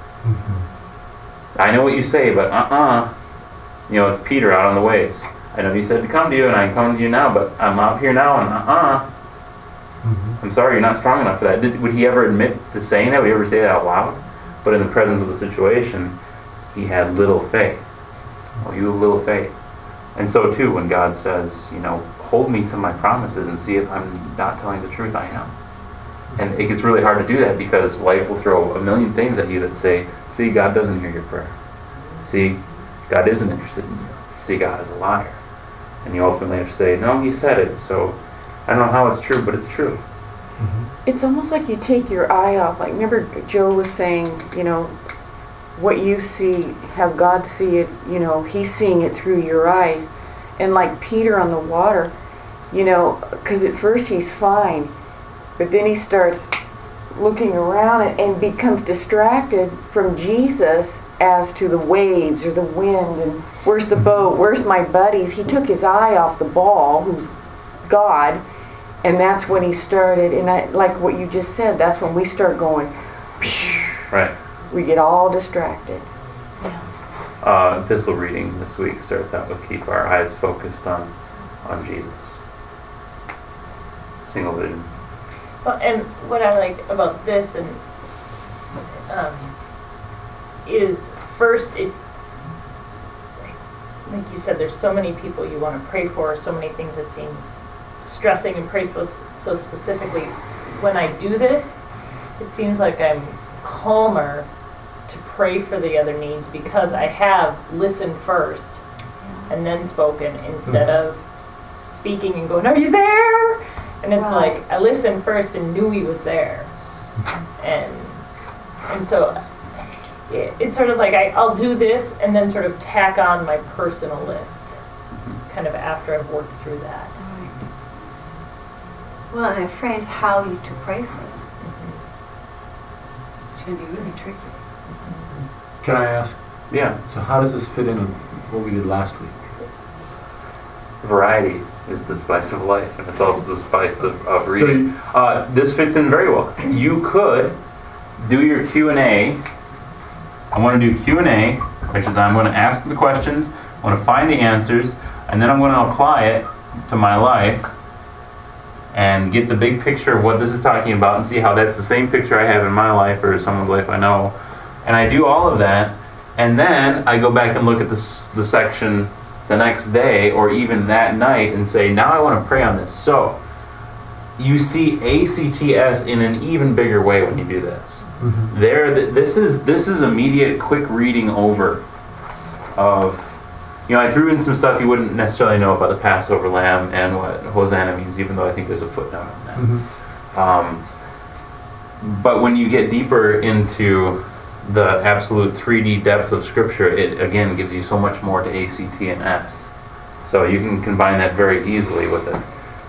I know what you say, but it's Peter out on the waves. I know you said to come to you, and I'm coming to you now, but I'm out here now, and I'm sorry, you're not strong enough for that. Would he ever admit to saying that? Would he ever say that out loud? But in the presence of the situation, he had little faith. Oh, you have little faith. And so too, when God says, hold me to my promises and see if I'm not telling the truth, I am. And it gets really hard to do that because life will throw a million things at you that say, see, God doesn't hear your prayer. See, God isn't interested in you. See, God is a liar. And you ultimately have to say, no, he said it, so I don't know how it's true, but it's true. It's almost like you take your eye off. Like, remember Joe was saying, what you see, have God see it, he's seeing it through your eyes. And like Peter on the water, because at first he's fine, but then he starts looking around and becomes distracted from Jesus as to the waves or the wind and where's the boat, where's my buddies. He took his eye off the ball, who's God, and that's when he started, and like what you just said, that's when we start going, right. We get all distracted. Epistle reading this week starts out with keep our eyes focused on Jesus. Single vision. Well, and what I like about this and like you said, there's so many people you want to pray for, so many things that seem stressing and pray so specifically. When I do this, it seems like I'm calmer to pray for the other needs because I have listened first and then spoken instead of speaking and going, "Are you there?" And it's Right. like I listened first and knew he was there, and so it's sort of like I'll do this and then sort of tack on my personal list, kind of after I've worked through that. Well, and it frames how you to pray for them. It's going to be really tricky. Can I ask? Yeah, So how does this fit in with what we did last week? variety is the spice of life, and it's also the spice of reading. So This fits in very well. You could do your Q&A. I want to do Q&A, which is I'm going to ask the questions, I want to find the answers, and then I'm going to apply it to my life and get the big picture of what this is talking about and see how that's the same picture I have in my life or someone's life I know. And I do all of that, and then I go back and look at the section the next day or even that night and say, now I want to pray on this. So you see ACTS in an even bigger way when you do this. This is immediate, quick reading over of, I threw in some stuff you wouldn't necessarily know about the Passover lamb and what Hosanna means, even though I think there's a footnote on that. But when you get deeper into the absolute 3D depth of Scripture, it again gives you so much more to ACT and S. So you can combine that very easily with it.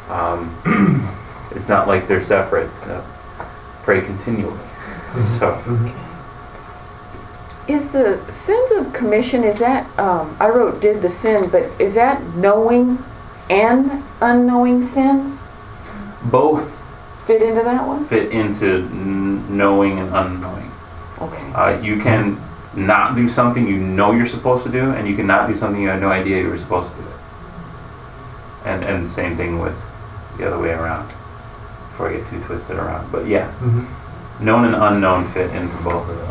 It's not like they're separate. Pray continually. So. Is the sins of commission, is that, I wrote did the sin, but is that knowing and unknowing sins? Both Fit into that one? fit into knowing and unknowing. Okay. You can not do something you know you're supposed to do, and you can not do something you had no idea you were supposed to do. And the same thing with the other way around, before I get too twisted around. But yeah, known and unknown fit into both of those.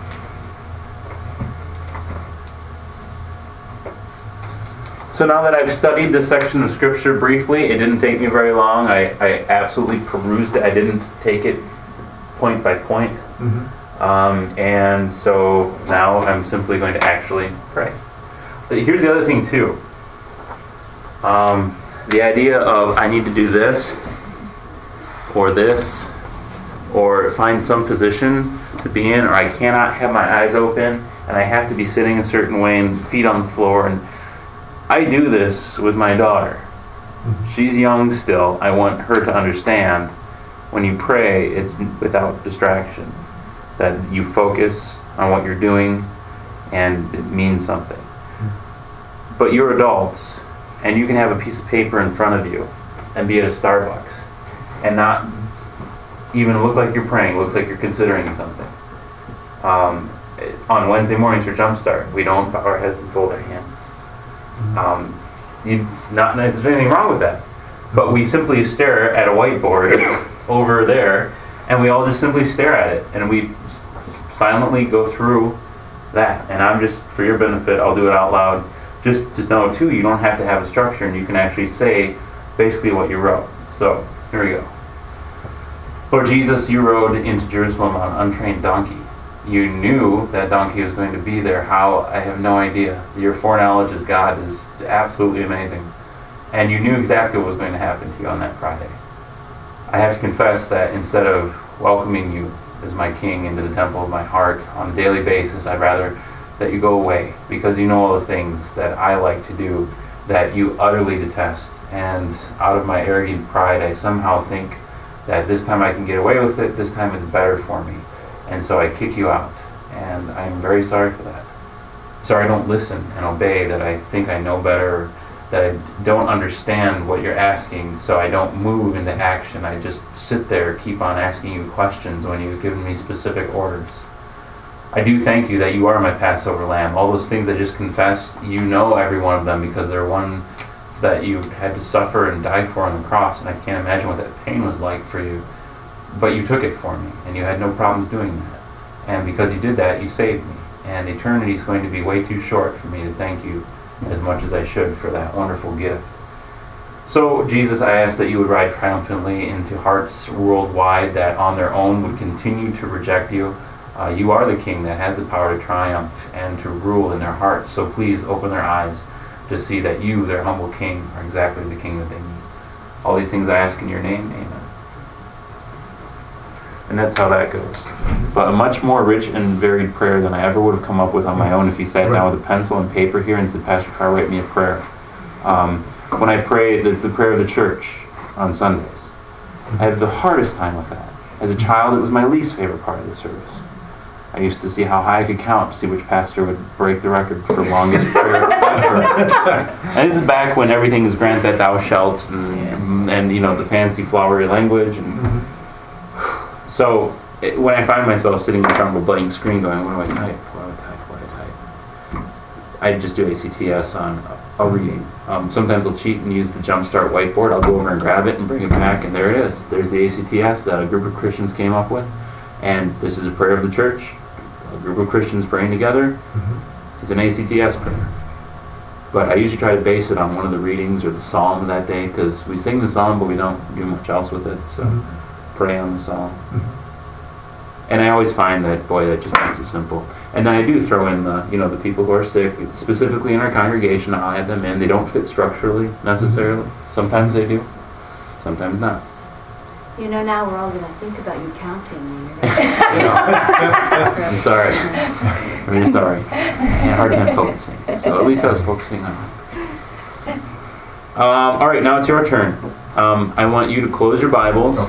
So now that I've studied this section of Scripture briefly, it didn't take me very long. I absolutely perused it. I didn't take it point by point. And so now I'm simply going to actually pray. Here's the other thing too. The idea of I need to do this, or find some position to be in, or I cannot have my eyes open, and I have to be sitting a certain way and feet on the floor. And I do this with my daughter. She's young still. I want her to understand when you pray, it's without distraction. That you focus on what you're doing and it means something. But you're adults, and you can have a piece of paper in front of you and be at a Starbucks and not even look like you're praying, looks like you're considering something. On Wednesday mornings for Jumpstart, we don't bow our heads and fold our hands. There's anything wrong with that. But we simply stare at a whiteboard over there, and we all just simply stare at it, and we silently go through that. And I'm just, for your benefit, I'll do it out loud, just to know too, you don't have to have a structure, and you can actually say basically what you wrote. So, here we go. Lord Jesus, you rode into Jerusalem on an untrained donkey. You knew that donkey was going to be there. How? I have no idea. Your foreknowledge as God is absolutely amazing. And you knew exactly what was going to happen to you on that Friday. I have to confess that instead of welcoming you as my King into the temple of my heart on a daily basis, I'd rather that you go away, because you know all the things that I like to do that you utterly detest. And out of my arrogant pride, I somehow think that this time I can get away with it, this time it's better for me. And so I kick you out, and I'm very sorry for that. Sorry I don't listen and obey, that I think I know better, that I don't understand what you're asking, so I don't move into action. I just sit there, keep on asking you questions when you've given me specific orders. I do thank you that you are my Passover lamb. All those things I just confessed, you know every one of them, because they're ones that you had to suffer and die for on the cross, and I can't imagine what that pain was like for you. But you took it for me, and you had no problems doing that. And because you did that, you saved me. And eternity is going to be way too short for me to thank you as much as I should for that wonderful gift. So, Jesus, I ask that you would ride triumphantly into hearts worldwide that on their own would continue to reject you. You are the King that has the power to triumph and to rule in their hearts. So please open their eyes to see that you, their humble King, are exactly the King that they need. All these things I ask in your name. Amen. And that's how that goes. But a much more rich and varied prayer than I ever would have come up with on my own if you sat down with a pencil and paper here and said, Pastor Carr, write me a prayer. When I pray the prayer of the church on Sundays, I have the hardest time with that. As a child, it was my least favorite part of the service. I used to see how high I could count to see which pastor would break the record for longest prayer ever. And this is back when everything is grant that thou shalt and you know, the fancy flowery language. And so when I find myself sitting in front of a blank screen going, what do I type? What do I type? What do I type? I just do ACTS on a reading. Sometimes I'll cheat and use the Jumpstart whiteboard. I'll go over and grab it and bring it back, and there it is. There's the ACTS that a group of Christians came up with. And this is a prayer of the church. A group of Christians praying together. It's an ACTS prayer. But I usually try to base it on one of the readings or the psalm of that day, because we sing the psalm, but we don't do much else with it. So pray on the psalm. And I always find that, boy, that just makes it simple. And then I do throw in the, you know, the people who are sick, specifically in our congregation. I'll add them in. They don't fit structurally necessarily. Sometimes they do, sometimes not. You know, now we're all going to think about you counting when you're You know, I'm sorry. I'm really sorry. I had a hard time focusing. So at least I was focusing on it. All right, now it's your turn. I want you to close your Bibles.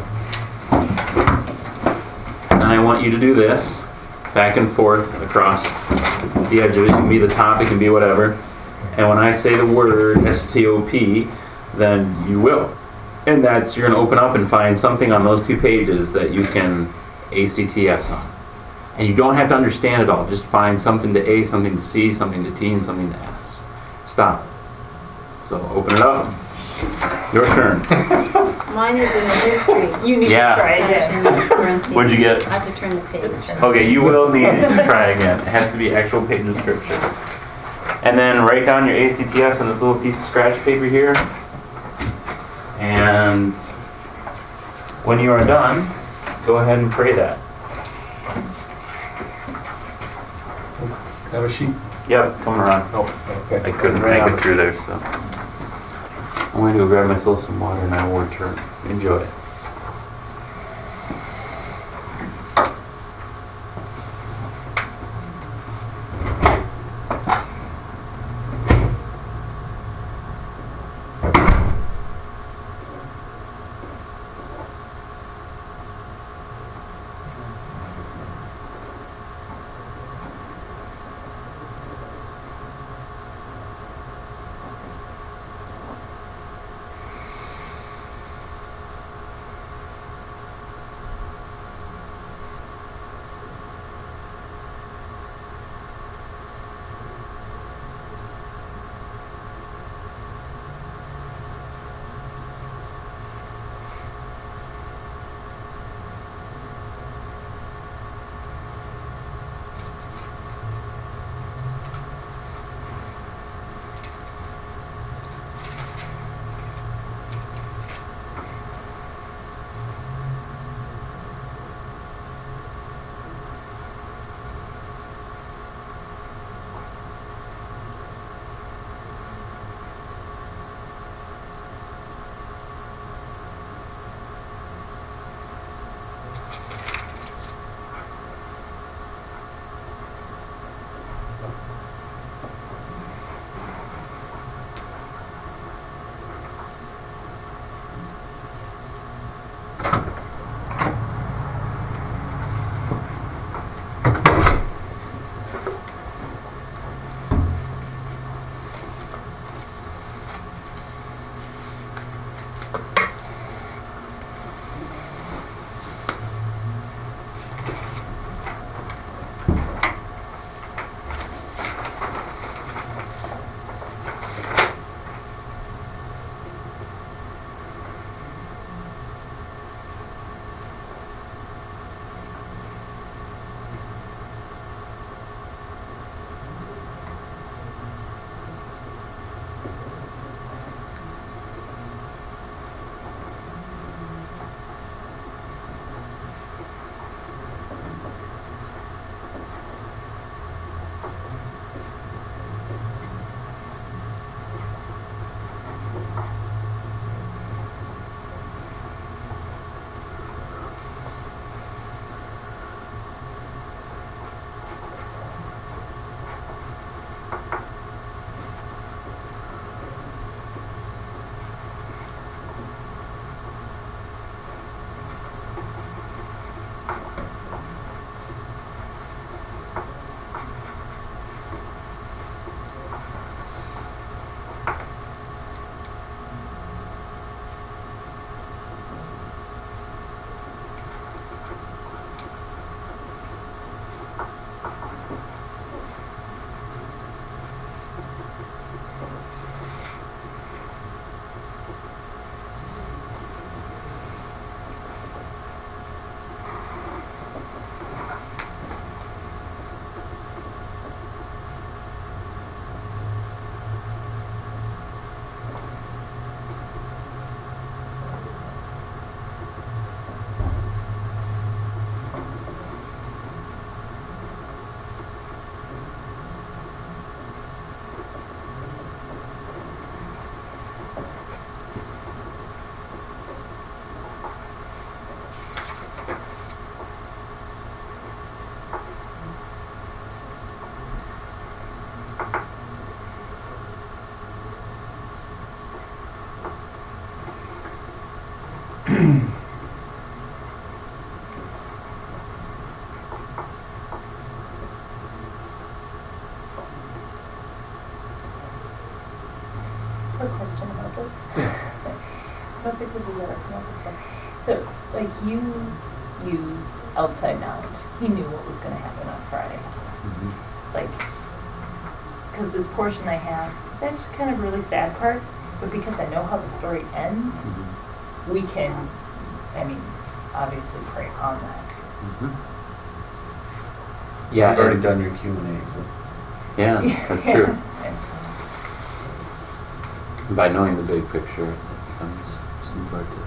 And I want you to do this, back and forth across the edge of it. It can be the top, it can be whatever. And when I say the word S-T-O-P, then you will. And that's, you're going to open up and find something on those 2 pages that you can ACTS on. And you don't have to understand it all. Just find something to A, something to C, something to T, and something to S. Stop. So open it up. Your turn. Mine is in the history. You need to try again. What'd you get? I have to turn the page. Okay, you will need to try again. It has to be actual page of scripture. And then write down your ACTS on this little piece of scratch paper here. And when you are done, go ahead and pray that. Have a sheet? Yep, coming around. Oh, okay. I couldn't make it through there, so I'm going to go grab myself some water and I will return. Enjoy. A question about this. I don't think this has ever come up before. So, like, you used outside knowledge. He knew what was going to happen on Friday. Like, because this portion I have, it's actually kind of a really sad part, but because I know how the story ends, we can, I mean, obviously pray on that. Yeah, You've already and- done your Q&A. So. yeah, that's true. And By knowing the big picture, it becomes simpler to.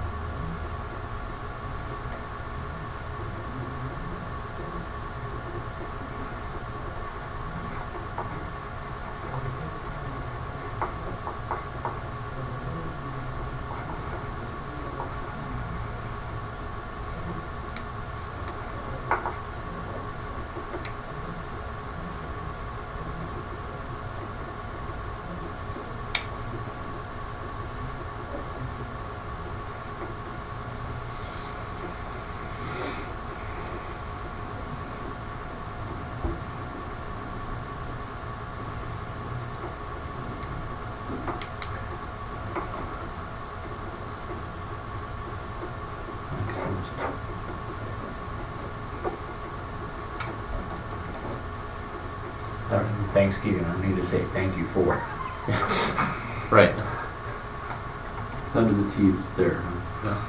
Thanksgiving, I need to say thank you for. Right. It's under the T, it's there. Huh? Yeah.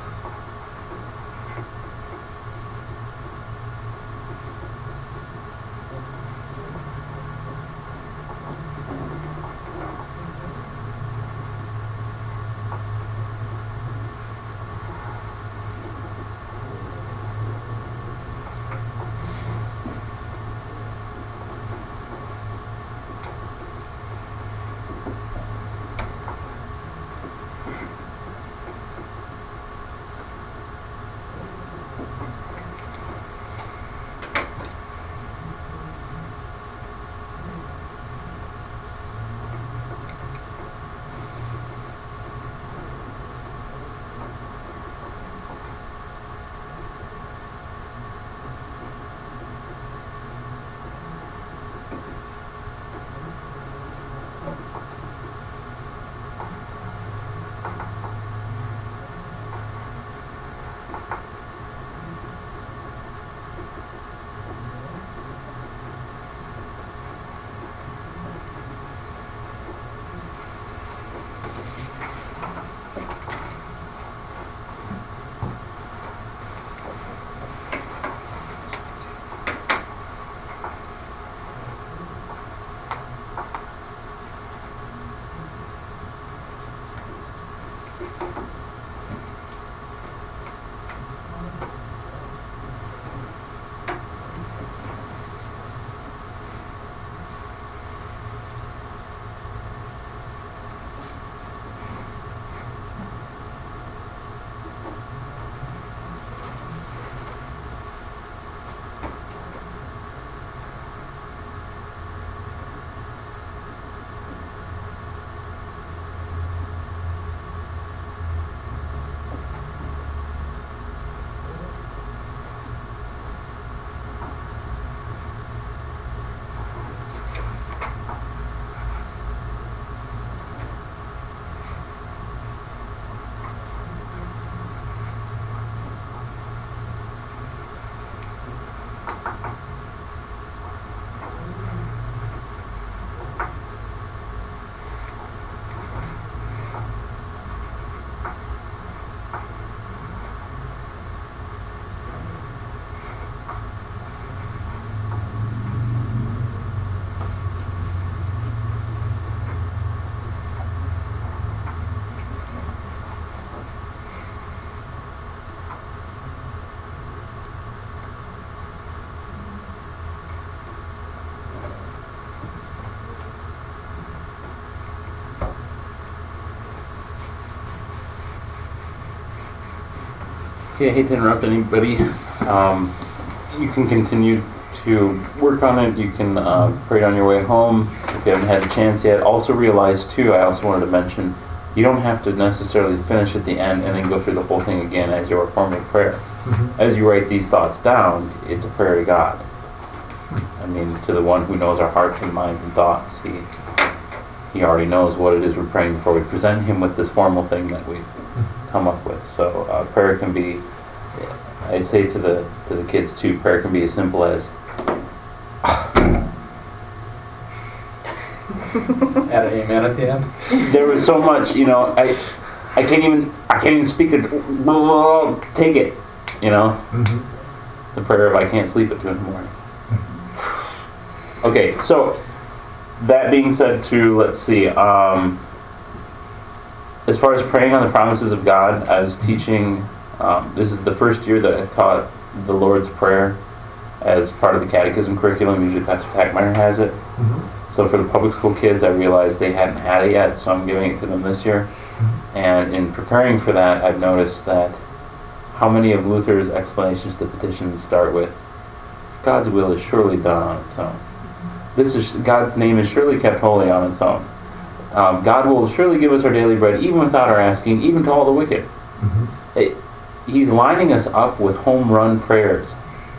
Okay, I hate to interrupt anybody. You can continue to work on it. You can pray it on your way home if you haven't had a chance yet. Also realize too, I also wanted to mention, you don't have to necessarily finish at the end and then go through the whole thing again as your form of prayer. As you write these thoughts down, it's a prayer to God. I mean, to the one who knows our hearts and minds and thoughts. He already knows what it is we're praying before we present him with this formal thing that we've come up with. So prayer can be, I say to the kids too, prayer can be as simple as Add an amen at the end. there was so much, I can't even speak it. Take it, the prayer of I can't sleep at 2 a.m. Okay, so that being said too, let's see, as far as praying on the promises of God, I was teaching, this is the first year that I've taught the Lord's Prayer as part of the catechism curriculum. Usually Pastor Tackmeyer has it. So for the public school kids, I realized they hadn't had it yet, so I'm giving it to them this year. And in preparing for that, I've noticed that how many of Luther's explanations to petitions start with, God's will is surely done on its own. God's name is surely kept holy on its own. God will surely give us our daily bread, even without our asking, even to all the wicked. He's lining us up with home run prayers.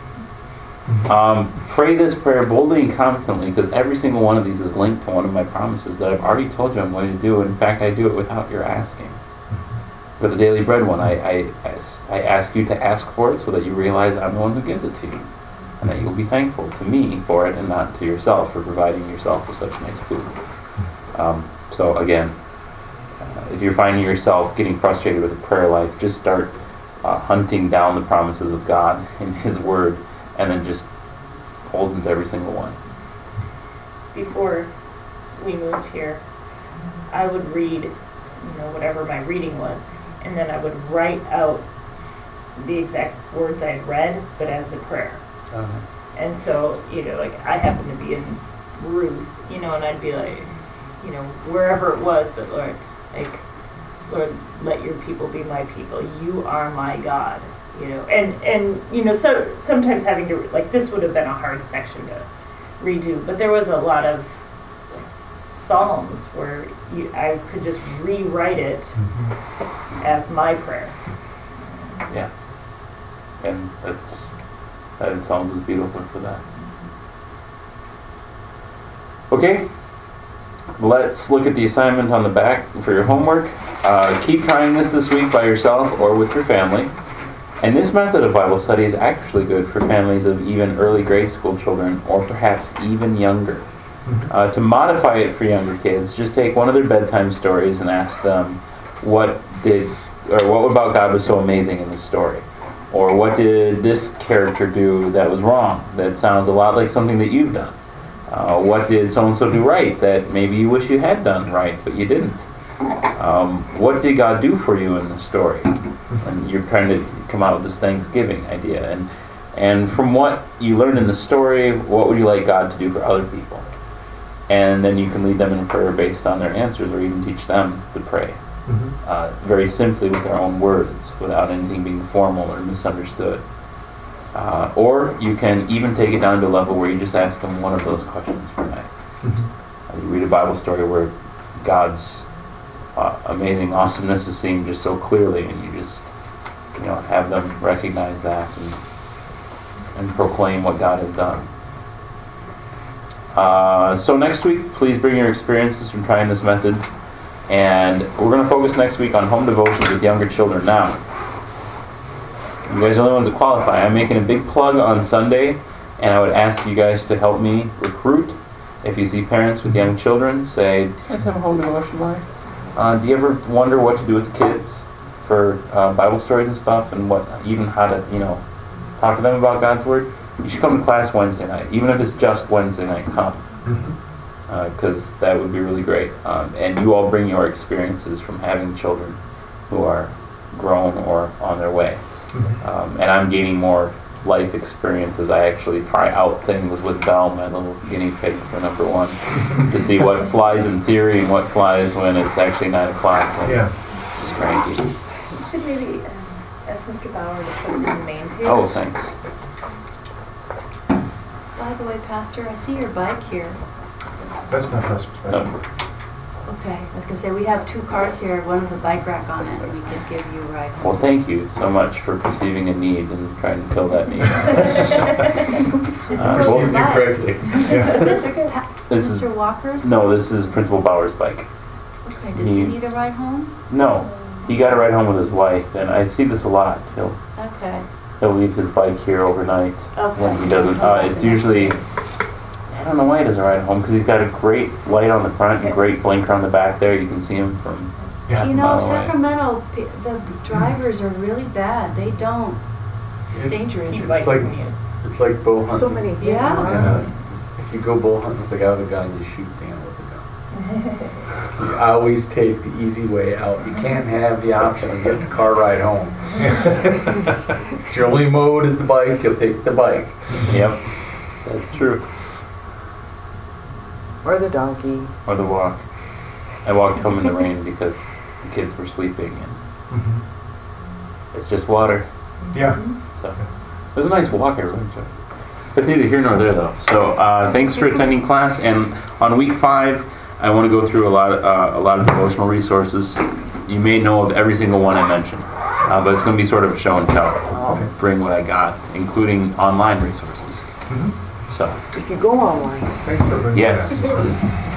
Pray this prayer boldly and confidently, because every single one of these is linked to one of my promises that I've already told you I'm going to do. In fact, I do it without your asking. For the daily bread one, I ask you to ask for it so that you realize I'm the one who gives it to you, and that you'll be thankful to me for it and not to yourself for providing yourself with such nice food. So again, if you're finding yourself getting frustrated with a prayer life, just start hunting down the promises of God in His Word, and then just hold into every single one. Before we moved here, I would read, whatever my reading was, and then I would write out the exact words I had read, but as the prayer. And so, I happened to be in Ruth, and I'd be like, wherever it was, but Lord, let your people be my people. You are my God. So sometimes having to, this would have been a hard section to redo, but there was a lot of Psalms where I could just rewrite it as my prayer. Yeah. And that in Psalms is beautiful for that. Okay. Let's look at the assignment on the back for your homework. Keep trying this week by yourself or with your family. And this method of Bible study is actually good for families of even early grade school children, or perhaps even younger. To modify it for younger kids, just take one of their bedtime stories and ask them what about God was so amazing in this story? Or what did this character do that was wrong, that sounds a lot like something that you've done? What did so-and-so do right that maybe you wish you had done right, but you didn't? What did God do for you in the story? And you're trying to come out with this Thanksgiving idea. And from what you learned in the story, what would you like God to do for other people? And then you can lead them in prayer based on their answers, or even teach them to pray. Very simply with their own words, without anything being formal or misunderstood. Or you can even take it down to a level where you just ask them one of those questions per night. You read a Bible story where God's amazing awesomeness is seen just so clearly, and you just have them recognize that and proclaim what God has done. So next week, please bring your experiences from trying this method. And we're going to focus next week on home devotions with younger children. Now, you guys are the only ones that qualify. I'm making a big plug on Sunday, and I would ask you guys to help me recruit. If you see parents with young children, say, do you guys have a home devotion life? Do you ever wonder what to do with the kids for Bible stories and stuff, and how to talk to them about God's Word? You should come to class Wednesday night. Even if it's just Wednesday night, come. Because that would be really great. And you all bring your experiences from having children who are grown or on their way. And I'm gaining more life experience as I actually try out things with Belle, my little guinea pig for number 1, to see what flies in theory and what flies when it's actually 9 o'clock. Yeah. It's just cranky. You should maybe ask Mr. Bauer to put it on the main page. Oh, thanks. By the way, Pastor, I see your bike here. That's not Pastor's bike. No. Okay, I was gonna say, we have 2 cars here, one with a bike rack on it, we could give you a ride home. Well, thank you so much for perceiving a need and trying to fill that need. Perceived you correctly. Yeah. Is this This is- Mr. Walker's? No, this is Principal Bauer's bike. Okay, does he need a ride home? No, he got a ride home with his wife, and I see this a lot. Okay. He'll leave his bike here overnight when he doesn't. It's usually, I don't know why he doesn't ride home, because he's got a great light on the front and great blinker on the back there. You can see him from half a You mile know, away. Sacramento, the drivers are really bad. They don't. It's dangerous. He's It's like like- me. It's like bow hunting. So many. Yeah. If you go bow hunting with a guy with a gun, you shoot the animal with a gun. You always take the easy way out. You can't have the option of getting a car ride home. If your only mode is the bike, you'll take the bike. Yep, that's true. Or the donkey. Or the walk. I walked home in the rain because the kids were sleeping, and it's just water. Yeah. So it was a nice walk. I really enjoyed it. It's neither here nor there, though. So thanks for attending class. And on week 5, I want to go through a lot of devotional resources. You may know of every single one I mentioned, but it's going to be sort of a show and tell. I'll bring what I got, including online resources. So If you go online. Thanks for bringing yes. that.